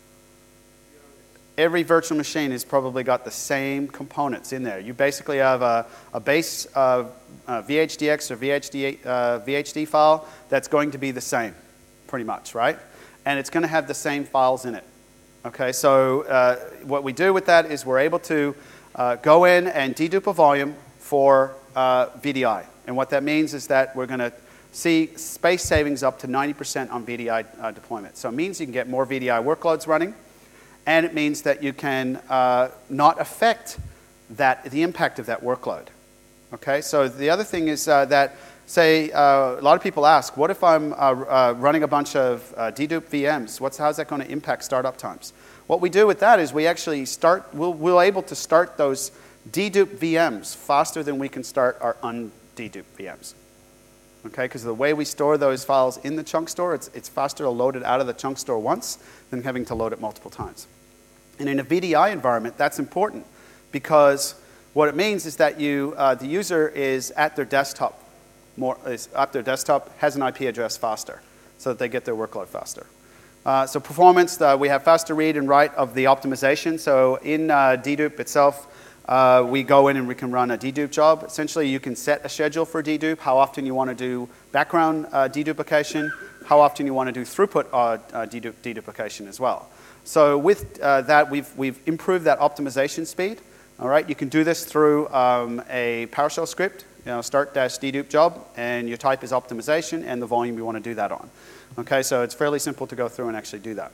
Every virtual machine has probably got the same components in there. You basically have a, a base uh, uh, V H D X or V H D, uh, V H D file that's going to be the same, pretty much, right? And it's going to have the same files in it. Okay, so uh, what we do with that is we're able to uh, go in and dedupe a volume for uh, V D I. And what that means is that we're going to see space savings up to ninety percent on V D I uh, deployment. So it means you can get more V D I workloads running, and it means that you can uh, not affect that, the impact of that workload. Okay, so the other thing is uh, that, say, uh, a lot of people ask, what if I'm uh, uh, running a bunch of uh, dedupe V Ms? What's, how's that going to impact startup times? What we do with that is we actually start, we'll, we're able to start those dedupe V Ms faster than we can start our undedupe V Ms. Okay, because the way we store those files in the chunk store, it's, it's faster to load it out of the chunk store once than having to load it multiple times. And in a V D I environment, that's important because what it means is that you, uh, the user is at their desktop, more, is at their desktop, has an I P address faster so that they get their workload faster. Uh, so performance, uh, we have faster read and write of the optimization. So in uh, dedupe itself, uh, we go in and we can run a dedupe job. Essentially, you can set a schedule for dedupe, how often you want to do background uh, deduplication, how often you want to do throughput uh, uh, dedupe, deduplication as well. So with uh, that, we've, we've improved that optimization speed. All right, you can do this through um, a PowerShell script, you know, start dash dedupe job, and your type is optimization and the volume you want to do that on. Okay, so it's fairly simple to go through and actually do that.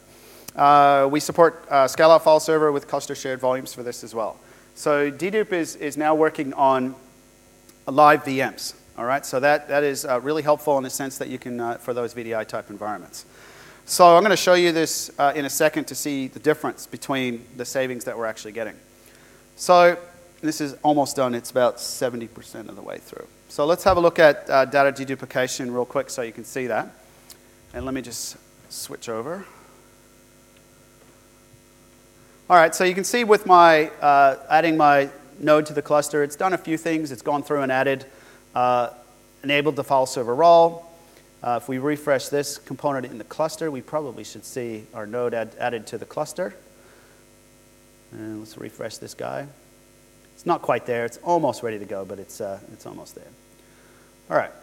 Uh, we support uh, scale-out file server with cluster shared volumes for this as well. So dedupe is, is now working on live V Ms. All right, so that, that is uh, really helpful in the sense that you can, uh, for those V D I type environments. So I'm going to show you this uh, in a second to see the difference between the savings that we're actually getting. So this is almost done. It's about seventy percent of the way through. So let's have a look at uh, data deduplication real quick so you can see that. And let me just switch over. All right, so you can see with my uh, adding my node to the cluster, it's done a few things. It's gone through and added, uh, enabled the file server role. Uh, if we refresh this component in the cluster, we probably should see our node add, added to the cluster. And let's refresh this guy. It's not quite there. It's almost ready to go, but it's, uh, it's almost there. All right.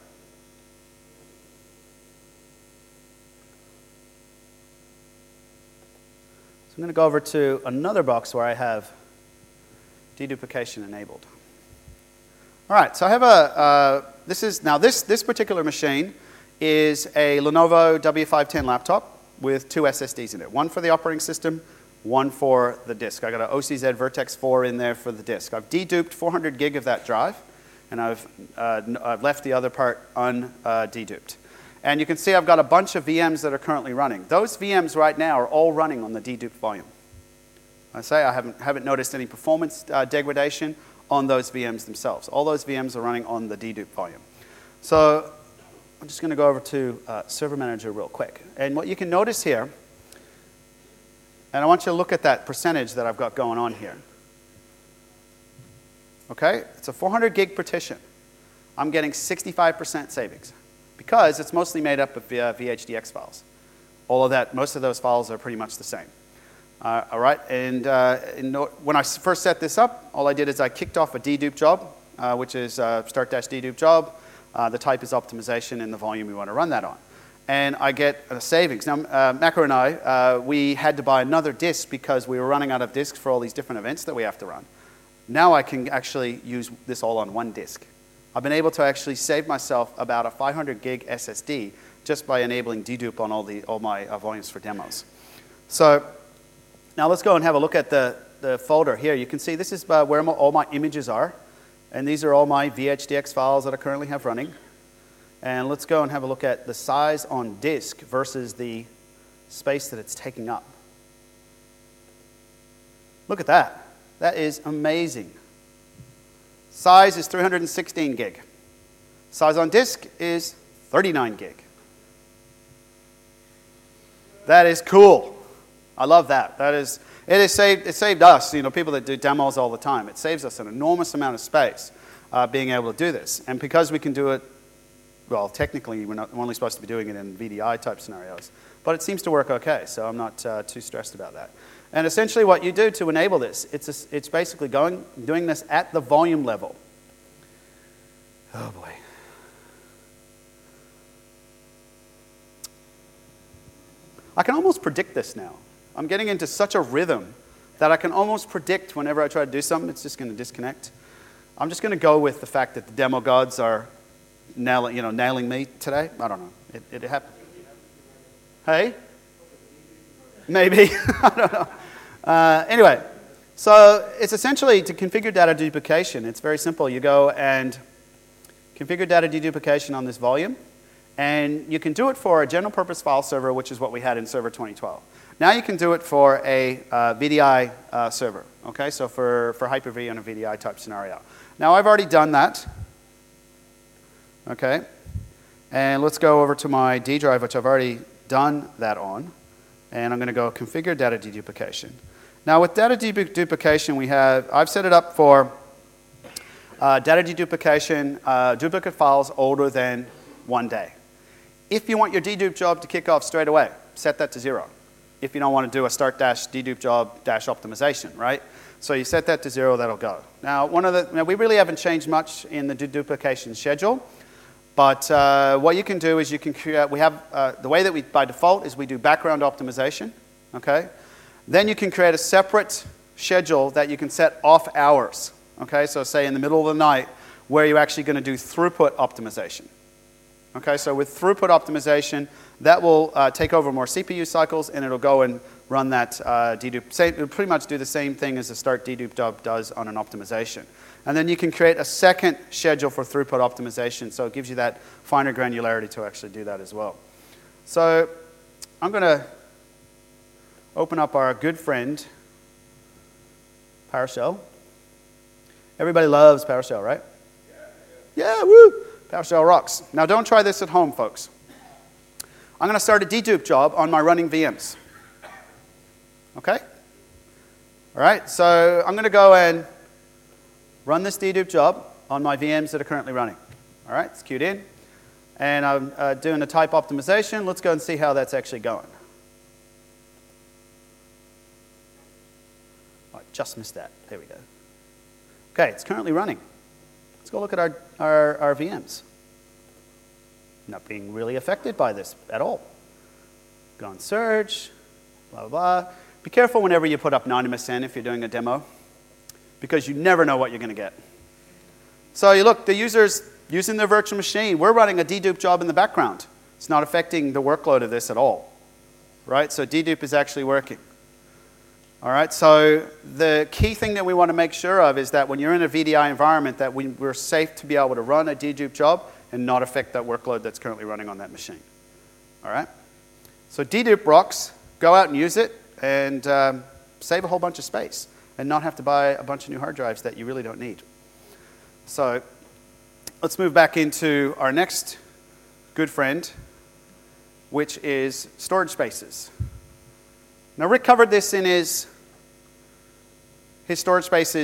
So I'm going to go over to another box where I have deduplication enabled. All right, so I have a, uh, this is, now this, this particular machine is a Lenovo W five ten laptop with two S S Ds in it. One for the operating system, one for the disk. I got an O C Z Vertex four in there for the disk. I've deduped four hundred gig of that drive, and I've, uh, I've left the other part undeduped. And you can see I've got a bunch of V Ms that are currently running. Those V Ms right now are all running on the deduped volume. I say I haven't, haven't noticed any performance uh, degradation on those V Ms themselves. All those V Ms are running on the deduped volume. So I'm just going to go over to uh, Server Manager real quick. And what you can notice here, and I want you to look at that percentage that I've got going on here. Okay, it's a four hundred gig partition. I'm getting sixty-five percent savings because it's mostly made up of uh, V H D X files. All of that, most of those files are pretty much the same. Uh, all right, and uh, in, when I first set this up, all I did is I kicked off a dedupe job, uh, which is uh, start-dedupe job. Uh, the type is optimization and the volume we want to run that on. And I get a savings. Now, uh, Macro and I, uh, we had to buy another disk because we were running out of disks for all these different events that we have to run. Now I can actually use this all on one disk. I've been able to actually save myself about a five hundred gig S S D just by enabling dedupe on all, the, all my uh, volumes for demos. So now let's go and have a look at the, the folder here. You can see this is uh, where my, all my images are. And these are all my V H D X files that I currently have running. And let's go and have a look at the size on disk versus the space that it's taking up. Look at that. That is amazing. Size is three hundred sixteen gig. Size on disk is thirty-nine gig. That is cool. I love that. That is, it has saved, it saved us, you know, people that do demos all the time. It saves us an enormous amount of space uh, being able to do this. And because we can do it, well, technically, we're, not, we're only supposed to be doing it in V D I type scenarios. But it seems to work okay, so I'm not uh, too stressed about that. And essentially what you do to enable this, it's, a, it's basically going, doing this at the volume level. Oh, boy. I can almost predict this now. I'm getting into such a rhythm that I can almost predict whenever I try to do something, it's just going to disconnect. I'm just going to go with the fact that the demo gods are nailing, you know, nailing me today. I don't know. It, it happened. Hey? Maybe. I don't know. Uh, anyway, so it's essentially to configure data deduplication. It's very simple. You go and configure data deduplication on this volume. And you can do it for a general purpose file server, which is what we had in Server twenty twelve. Now you can do it for a uh, V D I uh, server, okay? So for, for Hyper-V in a V D I type scenario. Now I've already done that, okay? And let's go over to my D drive, which I've already done that on. And I'm going to go configure data deduplication. Now with data deduplication, we have, I've set it up for uh, data deduplication, uh, duplicate files older than one day. If you want your dedupe job to kick off straight away, set that to zero. If you don't want to do a start dash dedupe job dash optimization, right? So you set that to zero, that'll go. Now, one of the, now we really haven't changed much in the deduplication schedule, but uh, what you can do is you can create, we have, uh, the way that we, by default, is we do background optimization, okay? Then you can create a separate schedule that you can set off hours, okay? So say in the middle of the night, where you're actually going to do throughput optimization. Okay, so with throughput optimization, that will uh, take over more C P U cycles, and it'll go and run that uh, dedupe. Same, it'll pretty much do the same thing as the start dedupe job does on an optimization. And then you can create a second schedule for throughput optimization, so it gives you that finer granularity to actually do that as well. So I'm going to open up our good friend, PowerShell. Everybody loves PowerShell, right? Yeah, yeah woo! PowerShell rocks. Now don't try this at home, folks. I'm going to start a dedupe job on my running V Ms. Okay? All right, so I'm going to go and run this dedupe job on my V Ms that are currently running. All right, it's queued in. And I'm uh, doing a type optimization. Let's go and see how that's actually going. Oh, I just missed that. There we go. Okay, it's currently running. Let's go look at our, our, our V Ms. Not being really affected by this at all. Go and search, blah, blah, blah. Be careful whenever you put up ninety percent if you're doing a demo, because you never know what you're going to get. So you look, the user's using their virtual machine. We're running a dedupe job in the background. It's not affecting the workload of this at all. Right? So dedupe is actually working. All right, so the key thing that we want to make sure of is that when you're in a V D I environment, that we, we're safe to be able to run a dedupe job and not affect that workload that's currently running on that machine. All right? So dedupe rocks, go out and use it, and um, save a whole bunch of space and not have to buy a bunch of new hard drives that you really don't need. So let's move back into our next good friend, which is storage spaces. Now Rick covered this in his, his storage spaces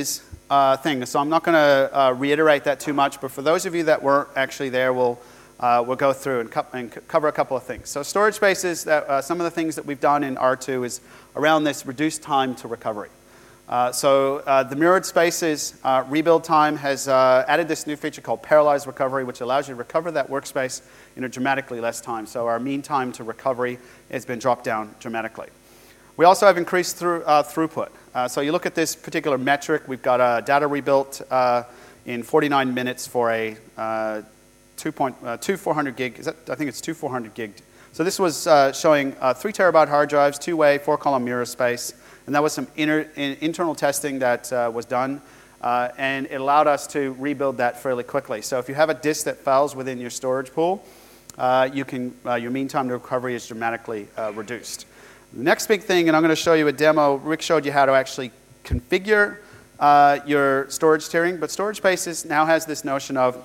uh, thing, so I'm not going to uh, reiterate that too much, but for those of you that weren't actually there, we'll, uh, we'll go through and, co- and cover a couple of things. So storage spaces, that, uh, some of the things that we've done in R two is around this reduced time to recovery. Uh, so uh, the mirrored spaces uh, rebuild time has uh, added this new feature called parallelized recovery, which allows you to recover that workspace in a dramatically less time. So our mean time to recovery has been dropped down dramatically. We also have increased through, uh, throughput. Uh, so you look at this particular metric, we've got a data rebuilt uh, in forty-nine minutes for a uh, two point two four hundred gig. Is that, I think it's two four hundred gig. So this was uh, showing uh, three terabyte hard drives, two-way, four-column mirror space, and that was some inner, in, internal testing that uh, was done, uh, and it allowed us to rebuild that fairly quickly. So if you have a disk that fails within your storage pool, uh, you can uh, your mean time to recovery is dramatically uh, reduced. The next big thing, and I'm going to show you a demo. Rick showed you how to actually configure uh, your storage tiering, but Storage Spaces now has this notion of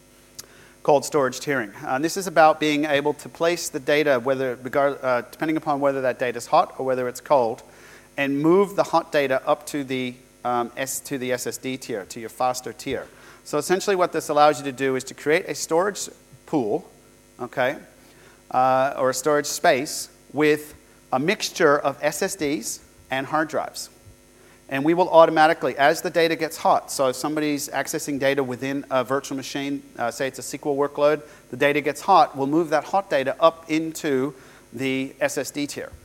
called storage tiering. Uh, this is about being able to place the data, whether regard, uh, depending upon whether that data is hot or whether it's cold, and move the hot data up to the um, S to the S S D tier, to your faster tier. So essentially, what this allows you to do is to create a storage pool, okay, uh, or a storage space with a mixture of S S Ds and hard drives. And we will automatically, as the data gets hot, so if somebody's accessing data within a virtual machine, uh, say it's a S Q L workload, the data gets hot, we'll move that hot data up into the S S D tier.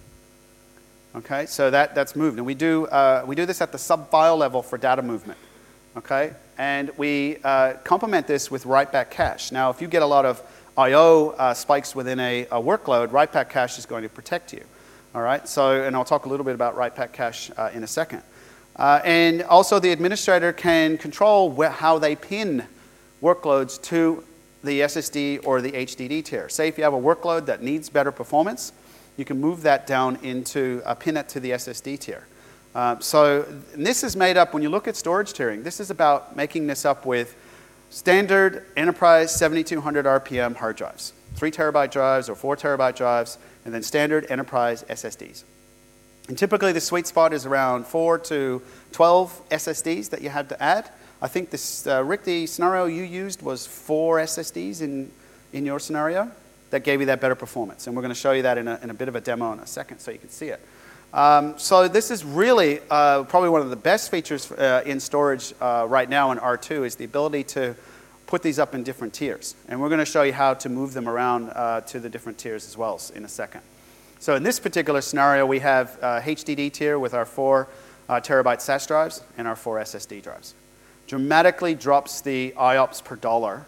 Okay, so that, that's moved. And we do, uh, we do this at the sub-file level for data movement. Okay, and we uh, complement this with write-back cache. Now, if you get a lot of I O uh, spikes within a, a workload, write-back cache is going to protect you. All right, so, and I'll talk a little bit about write-back cache uh, in a second. Uh, and also the administrator can control where, how they pin workloads to the S S D or the H D D tier. Say if you have a workload that needs better performance, you can move that down into, uh, pin it to the S S D tier. Uh, so this is made up, when you look at storage tiering, this is about making this up with standard enterprise seventy-two hundred R P M hard drives, three terabyte drives or four terabyte drives, and then standard enterprise S S Ds. And typically the sweet spot is around four to twelve S S Ds that you had to add. I think this, uh, Rick, the scenario you used was four S S Ds in, in your scenario that gave you that better performance. And we're going to show you that in a, in a bit of a demo in a second so you can see it. Um, so this is really uh, probably one of the best features uh, in storage uh, right now in R two is the ability to put these up in different tiers. And we're going to show you how to move them around uh, to the different tiers as well in a second. So in this particular scenario, we have uh, H D D tier with our four uh, terabyte S A S drives and our four S S D drives. Dramatically drops the I O P S per dollar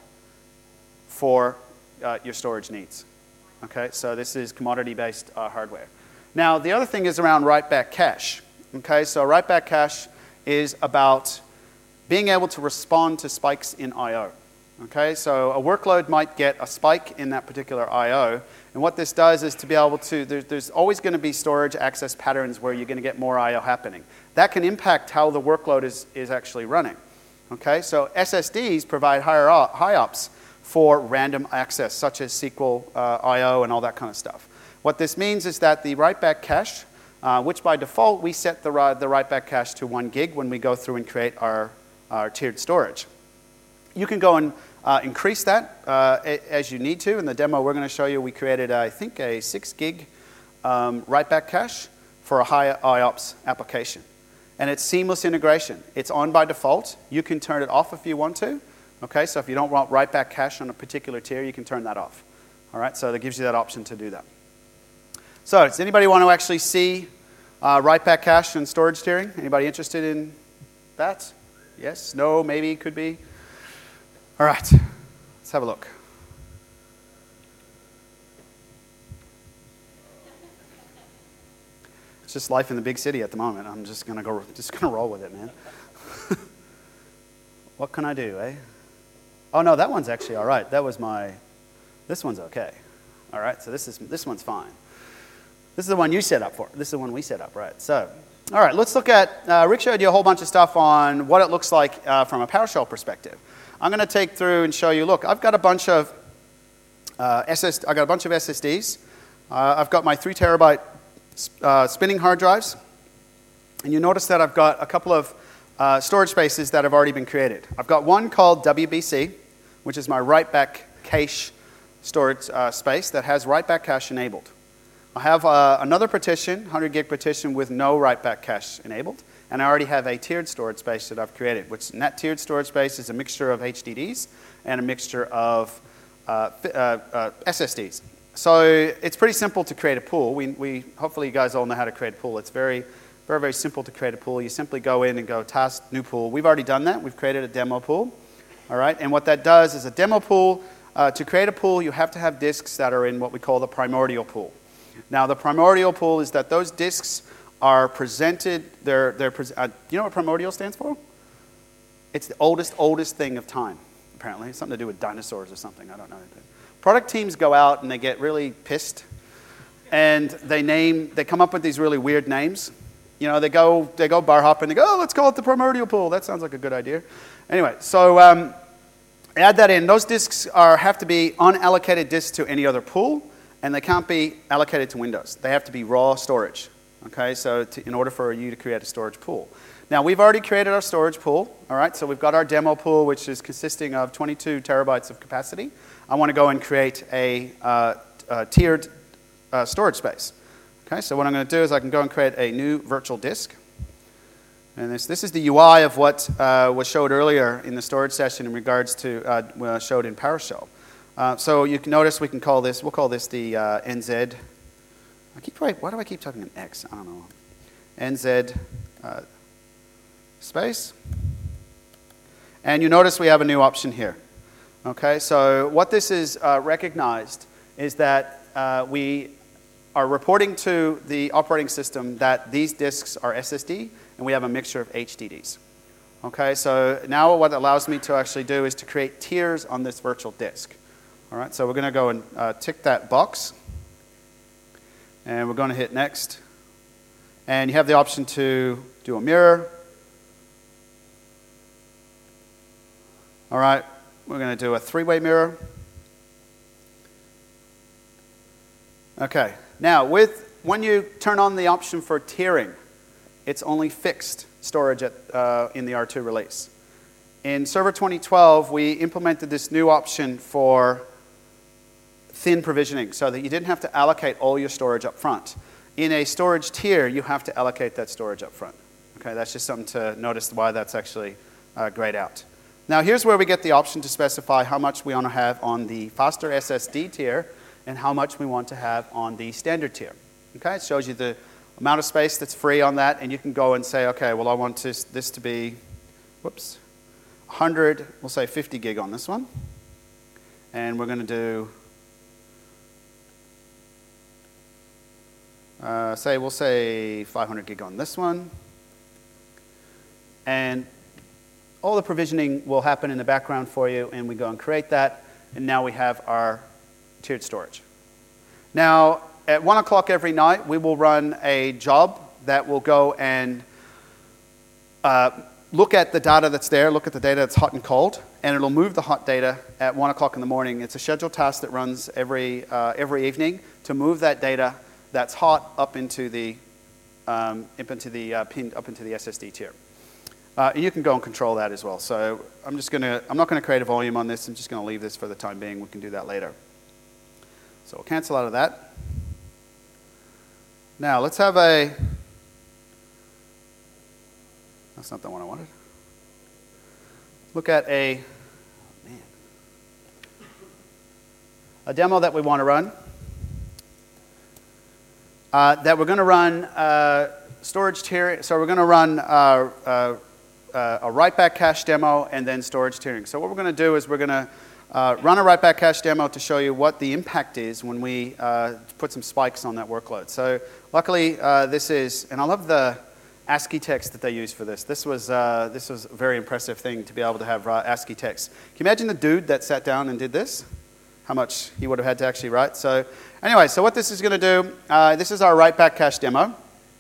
for uh, your storage needs. Okay, so this is commodity-based uh, hardware. Now, the other thing is around write-back cache. Okay, so write-back cache is about being able to respond to spikes in I O. Okay, so a workload might get a spike in that particular I O, and what this does is to be able to, there, there's always going to be storage access patterns where you're going to get more I O happening. That can impact how the workload is, is actually running. Okay, so S S Ds provide higher high ops for random access, such as S Q L uh, I O and all that kind of stuff. What this means is that the write-back cache, uh, which by default we set the, the write-back cache to one gig when we go through and create our, our tiered storage. You can go and uh, increase that uh, as you need to. In the demo we're going to show you, we created, uh, I think, a six gig um, write-back cache for a higher I O P S application. And it's seamless integration. It's on by default. You can turn it off if you want to. Okay, so if you don't want write-back cache on a particular tier, you can turn that off. All right, so that gives you that option to do that. So does anybody want to actually see uh, write-back cache and storage tiering? Anybody interested in that? Yes? No? Maybe? Could be? All right. Let's have a look. It's just life in the big city at the moment. I'm just gonna go. Just gonna roll with it, man. What can I do, eh? Oh no, that one's actually all right. That was my. This one's okay. All right. So this is this one's fine. This is the one you set up for. This is the one we set up, right? So, all right, let's look at, uh, Rick showed you a whole bunch of stuff on what it looks like uh, from a PowerShell perspective. I'm going to take through and show you, look, I've got a bunch of uh, S S, I've got a bunch of S S Ds. Uh, I've got my three terabyte uh, spinning hard drives. And you notice that I've got a couple of uh, storage spaces that have already been created. I've got one called W B C, which is my write-back cache storage uh, space that has write-back cache enabled. I have uh, another partition, one hundred gig partition with no write-back cache enabled, and I already have a tiered storage space that I've created, which and that tiered storage space is a mixture of H D Ds and a mixture of uh, uh, uh, S S Ds. So it's pretty simple to create a pool. We, we, hopefully you guys all know how to create a pool. It's very, very, very simple to create a pool. You simply go in and go task, new pool. We've already done that. We've created a demo pool. All right, and what that does is a demo pool, uh, to create a pool, you have to have disks that are in what we call the primordial pool. Now, the primordial pool is that those disks are presented, they're, they're pre uh, you know what primordial stands for? It's the oldest, oldest thing of time, apparently. It's something to do with dinosaurs or something, I don't know. Product teams go out and they get really pissed, and they name, they come up with these really weird names. You know, they go, they go bar hopping, they go, oh, let's call it the primordial pool. That sounds like a good idea. Anyway, so um, add that in. Those disks are, have to be unallocated disks to any other pool, and they can't be allocated to Windows. They have to be raw storage, okay, so to, in order for you to create a storage pool. Now, we've already created our storage pool, all right, so we've got our demo pool, which is consisting of twenty-two terabytes of capacity. I want to go and create a, uh, a tiered uh, storage space. Okay, so what I'm going to do is I can go and create a new virtual disk. And this, this is the U I of what uh, was showed earlier in the storage session in regards to, uh, showed in PowerShell. Uh, so you can notice we can call this, we'll call this the uh, N Z. I keep, why do I keep talking in X? I don't know. N Z uh, space. And you notice we have a new option here. Okay, so what this is uh, recognized is that uh, we are reporting to the operating system that these disks are S S D and we have a mixture of H D Ds. Okay, so now what it allows me to actually do is to create tiers on this virtual disk. All right, so we're going to go and uh, tick that box, and we're going to hit next. And you have the option to do a mirror. All right, we're going to do a three-way mirror. Okay, now with when you turn on the option for tiering, it's only fixed storage at, uh, in the R two release. In Server twenty twelve, we implemented this new option for thin provisioning so that you didn't have to allocate all your storage up front. In a storage tier, you have to allocate that storage up front. Okay, that's just something to notice why that's actually uh, grayed out. Now here's where we get the option to specify how much we want to have on the faster S S D tier and how much we want to have on the standard tier. Okay, it shows you the amount of space that's free on that, and you can go and say, okay, well I want this, this to be, whoops, one hundred, we'll say fifty gig on this one, and we're going to do, uh, say, we'll say five hundred gig on this one, and all the provisioning will happen in the background for you, and we go and create that, and now we have our tiered storage. Now, at one o'clock every night, we will run a job that will go and uh, look at the data that's there, look at the data that's hot and cold, and it'll move the hot data at one o'clock in the morning. It's a scheduled task that runs every, uh, every evening to move that data that's hot up into the, um, up into the, uh, pin, up into the S S D tier. Uh, and you can go and control that as well. So I'm just going to, I'm not going to create a volume on this. I'm just going to leave this for the time being. We can do that later. So we'll cancel out of that. Now let's have a, that's not the one I wanted. Look at a, oh man, a demo that we want to run. Uh, that we're going to run uh, storage tier, so we're going to run uh, uh, Uh, a write-back cache demo and then storage tiering. So what we're going to do is we're going to uh, run a write-back cache demo to show you what the impact is when we uh, put some spikes on that workload. So luckily uh, this is, and I love the ASCII text that they use for this. This was, uh, this was a very impressive thing to be able to have uh, ASCII text. Can you imagine the dude that sat down and did this? How much he would have had to actually write. So anyway, so what this is going to do, uh, this is our write-back cache demo.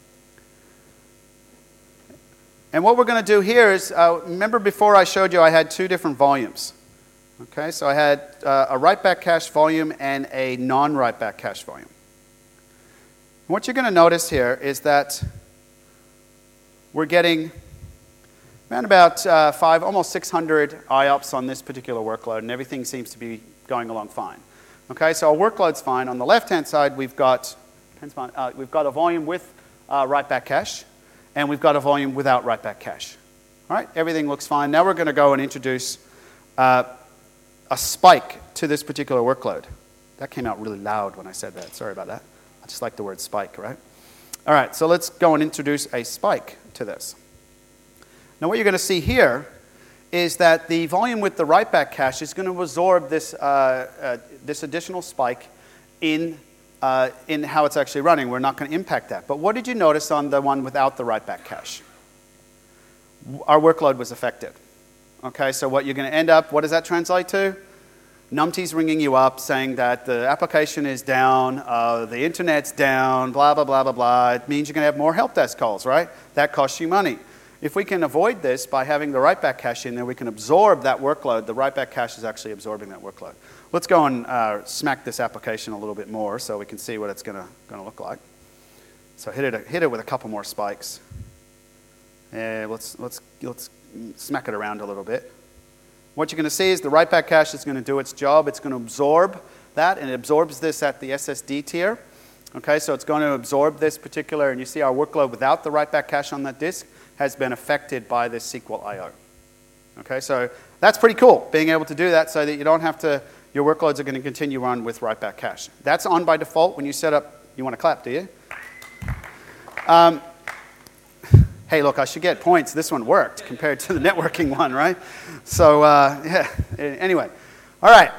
And what we're going to do here is, uh, remember before I showed you I had two different volumes. Okay, so I had uh, a write-back cache volume and a non-write-back cache volume. And what you're going to notice here is that we're getting around about uh, five, almost six hundred I O P S on this particular workload, and everything seems to be going along fine. Okay, so our workload's fine. On the left-hand side, we've got uh, we've got a volume with uh, write-back cache, and we've got a volume without write-back cache. All right, everything looks fine. Now we're going to go and introduce uh, a spike to this particular workload. That came out really loud when I said that. Sorry about that. I just like the word spike, right? All right, so let's go and introduce a spike to this. Now what you're going to see here is that the volume with the write-back cache is going to absorb this, uh, uh, this additional spike in, uh, in how it's actually running. We're not going to impact that. But what did you notice on the one without the write-back cache? Our workload was affected. Okay, so what you're going to end up, what does that translate to? Numpty's ringing you up saying that the application is down, uh, the internet's down, blah, blah, blah, blah, blah. It means you're going to have more help desk calls, right? That costs you money. If we can avoid this by having the write-back cache in there, we can absorb that workload. The write-back cache is actually absorbing that workload. Let's go and uh, smack this application a little bit more so we can see what it's going to look like. So hit it, hit it with a couple more spikes. Yeah, let's, let's, let's smack it around a little bit. What you're going to see is the write-back cache is going to do its job. It's going to absorb that, and it absorbs this at the S S D tier. Okay, so it's going to absorb this particular, and you see our workload without the write-back cache on that disk has been affected by this S Q L I O. Okay, so that's pretty cool, being able to do that so that you don't have to, your workloads are going to continue on with write-back cache. That's on by default when you set up, you want to clap, do you? Um, hey, look, I should get points. This one worked compared to the networking one, right? So, uh, yeah, anyway. All right,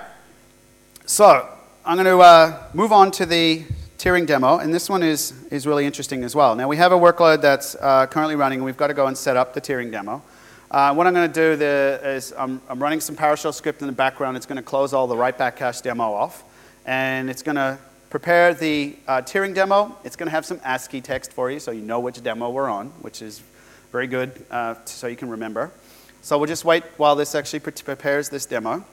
so I'm going to uh, move on to the tiering demo, and this one is, is really interesting as well. Now, we have a workload that's uh, currently running, and we've got to go and set up the tiering demo. Uh, what I'm going to do the, is I'm, I'm running some PowerShell script in the background. It's going to close all the write-back cache demo off, and it's going to prepare the uh, tiering demo. It's going to have some ASCII text for you so you know which demo we're on, which is very good uh, so you can remember. So we'll just wait while this actually pre prepares this demo.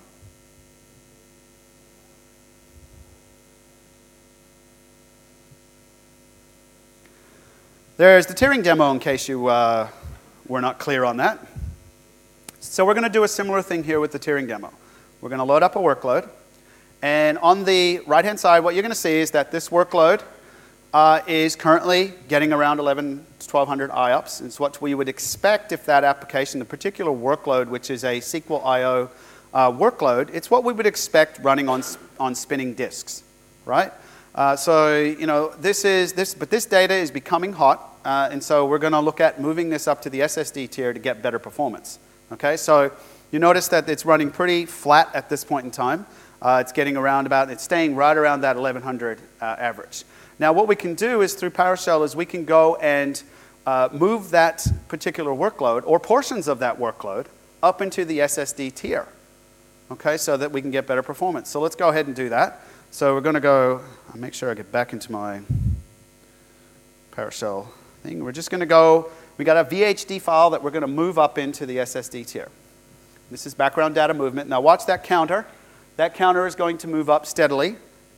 There's the tiering demo in case you uh, were not clear on that. So we're going to do a similar thing here with the tiering demo. We're going to load up a workload. And on the right-hand side, what you're going to see is that this workload uh, is currently getting around eleven to twelve hundred I O P S. It's what we would expect if that application, the particular workload, which is a S Q L I O uh, workload, it's what we would expect running on, on spinning disks, right? Uh, so, you know, this is, this, but this data is becoming hot, uh, and so we're going to look at moving this up to the S S D tier to get better performance. Okay, so you notice that it's running pretty flat at this point in time. Uh, it's getting around about, it's staying right around that eleven hundred uh, average. Now what we can do is through PowerShell is we can go and uh, move that particular workload or portions of that workload up into the S S D tier, okay, so that we can get better performance. So let's go ahead and do that. So we're going to go, I'll make sure I get back into my PowerShell thing. We're just going to go, we got a V H D file that we're going to move up into the S S D tier. This is background data movement. Now watch that counter. That counter is going to move up steadily.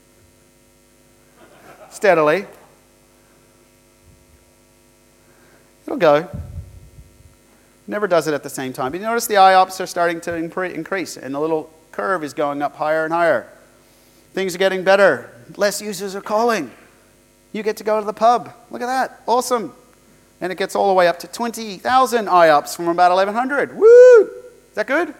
Steadily. It'll go. Never does it at the same time. But you notice the I O P S are starting to increase, and the little curve is going up higher and higher. Things are getting better. Less users are calling. You get to go to the pub. Look at that. Awesome. And it gets all the way up to twenty thousand I O P S from about eleven hundred. Woo! Is that good?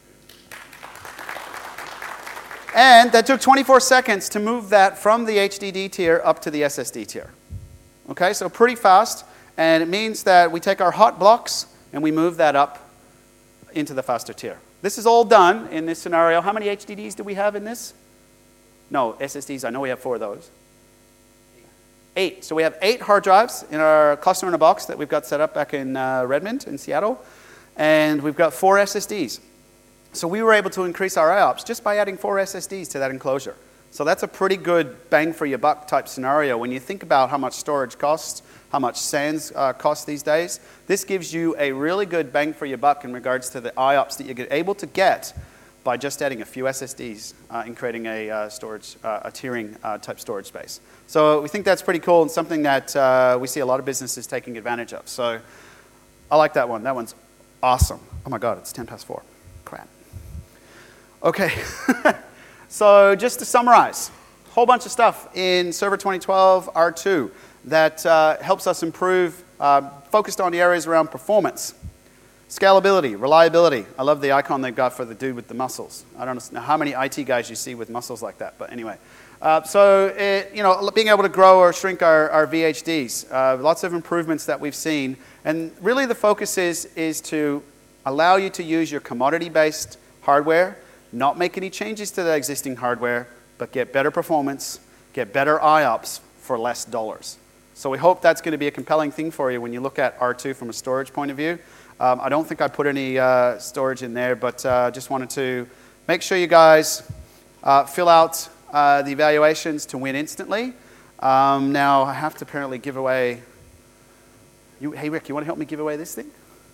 And that took twenty-four seconds to move that from the H D D tier up to the S S D tier. Okay, so pretty fast. And it means that we take our hot blocks and we move that up into the faster tier. This is all done in this scenario. How many H D Ds do we have in this? No, S S Ds, I know we have four of those. Eight. So we have eight hard drives in our cluster in a box that we've got set up back in uh, Redmond, in Seattle. And we've got four S S Ds. So we were able to increase our I O P S just by adding four S S Ds to that enclosure. So that's a pretty good bang for your buck type scenario. When you think about how much storage costs, how much SANs uh, cost these days, this gives you a really good bang for your buck in regards to the I O P S that you're able to get by just adding a few S S Ds uh, and creating a uh, storage, uh, a tiering uh, type storage space. So we think that's pretty cool and something that uh, we see a lot of businesses taking advantage of. So I like that one. That one's Awesome. Oh my God, it's ten past four. Crap. Okay. So just to summarize, a whole bunch of stuff in Server twenty twelve R two that uh, helps us improve, uh, focused on the areas around performance, scalability, reliability. I love the icon they've got for the dude with the muscles. I don't know how many I T guys you see with muscles like that, but anyway. Uh, so, it, you know, being able to grow or shrink our, our V H Ds, uh, lots of improvements that we've seen. And really the focus is, is to allow you to use your commodity-based hardware, not make any changes to the existing hardware, but get better performance, get better I O P S for less dollars. So we hope that's going to be a compelling thing for you when you look at R two from a storage point of view. Um, I don't think I put any uh, storage in there, but uh, just wanted to make sure you guys uh, fill out uh, the evaluations to win instantly. Um, now, I have to apparently give away... You, hey, Rick, you want to help me give away this thing?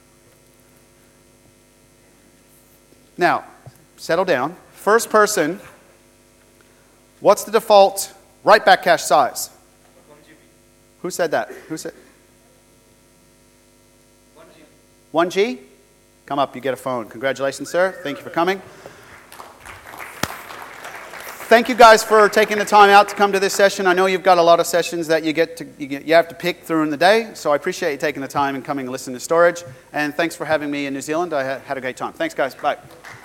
Now, settle down. First person, what's the default write-back cache size? one G B. Who said that? Who said? one G B. one G? Come up, you get a phone. Congratulations, sir. Thank you for coming. Thank you guys for taking the time out to come to this session. I know you've got a lot of sessions that you get to you, get, you have to pick through in the day, so I appreciate you taking the time and coming and listening to storage. And thanks for having me in New Zealand. I had a great time. Thanks, guys. Bye.